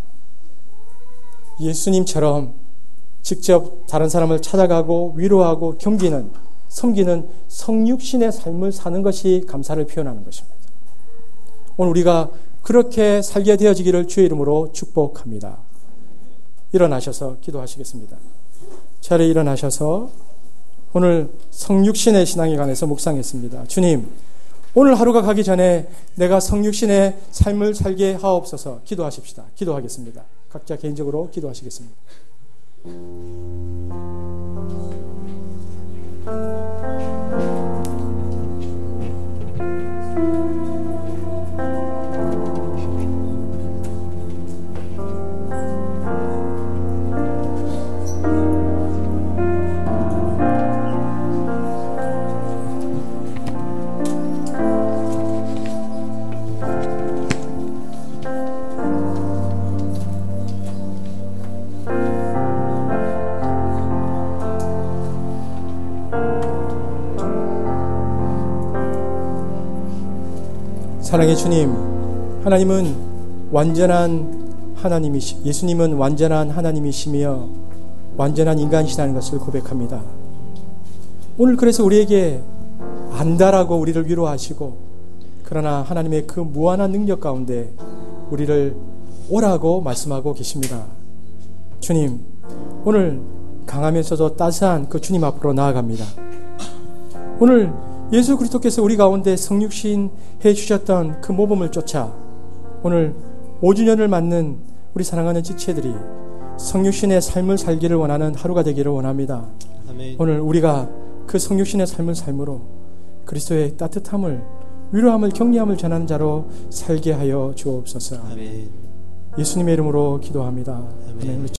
예수님처럼 직접 다른 사람을 찾아가고 위로하고 섬기는 성육신의 삶을 사는 것이 감사를 표현하는 것입니다. 오늘 우리가 그렇게 살게 되어지기를 주의 이름으로 축복합니다. 일어나셔서 기도하시겠습니다. 자리에 일어나셔서 오늘 성육신의 신앙에 관해서 묵상했습니다. 주님, 오늘 하루가 가기 전에 내가 성육신의 삶을 살게 하옵소서. 기도하십시다. 기도하겠습니다. 각자 개인적으로 기도하시겠습니다. 사랑의 주님, 하나님은 완전한 예수님은 완전한 하나님이시며 완전한 인간이시라는 것을 고백합니다. 오늘 그래서 우리에게 안다라고 우리를 위로하시고, 그러나 하나님의 그 무한한 능력 가운데 우리를 오라고 말씀하고 계십니다. 주님, 오늘 강하면서도 따스한 그 주님 앞으로 나아갑니다. 오늘 예수 그리스도께서 우리 가운데 성육신 해주셨던 그 모범을 쫓아 오늘 5주년을 맞는 우리 사랑하는 지체들이 성육신의 삶을 살기를 원하는 하루가 되기를 원합니다. 아멘. 오늘 우리가 그 성육신의 삶을 삶으로 그리스도의 따뜻함을, 위로함을, 격려함을 전하는 자로 살게 하여 주옵소서. 아멘. 예수님의 이름으로 기도합니다. 아멘. 아멘.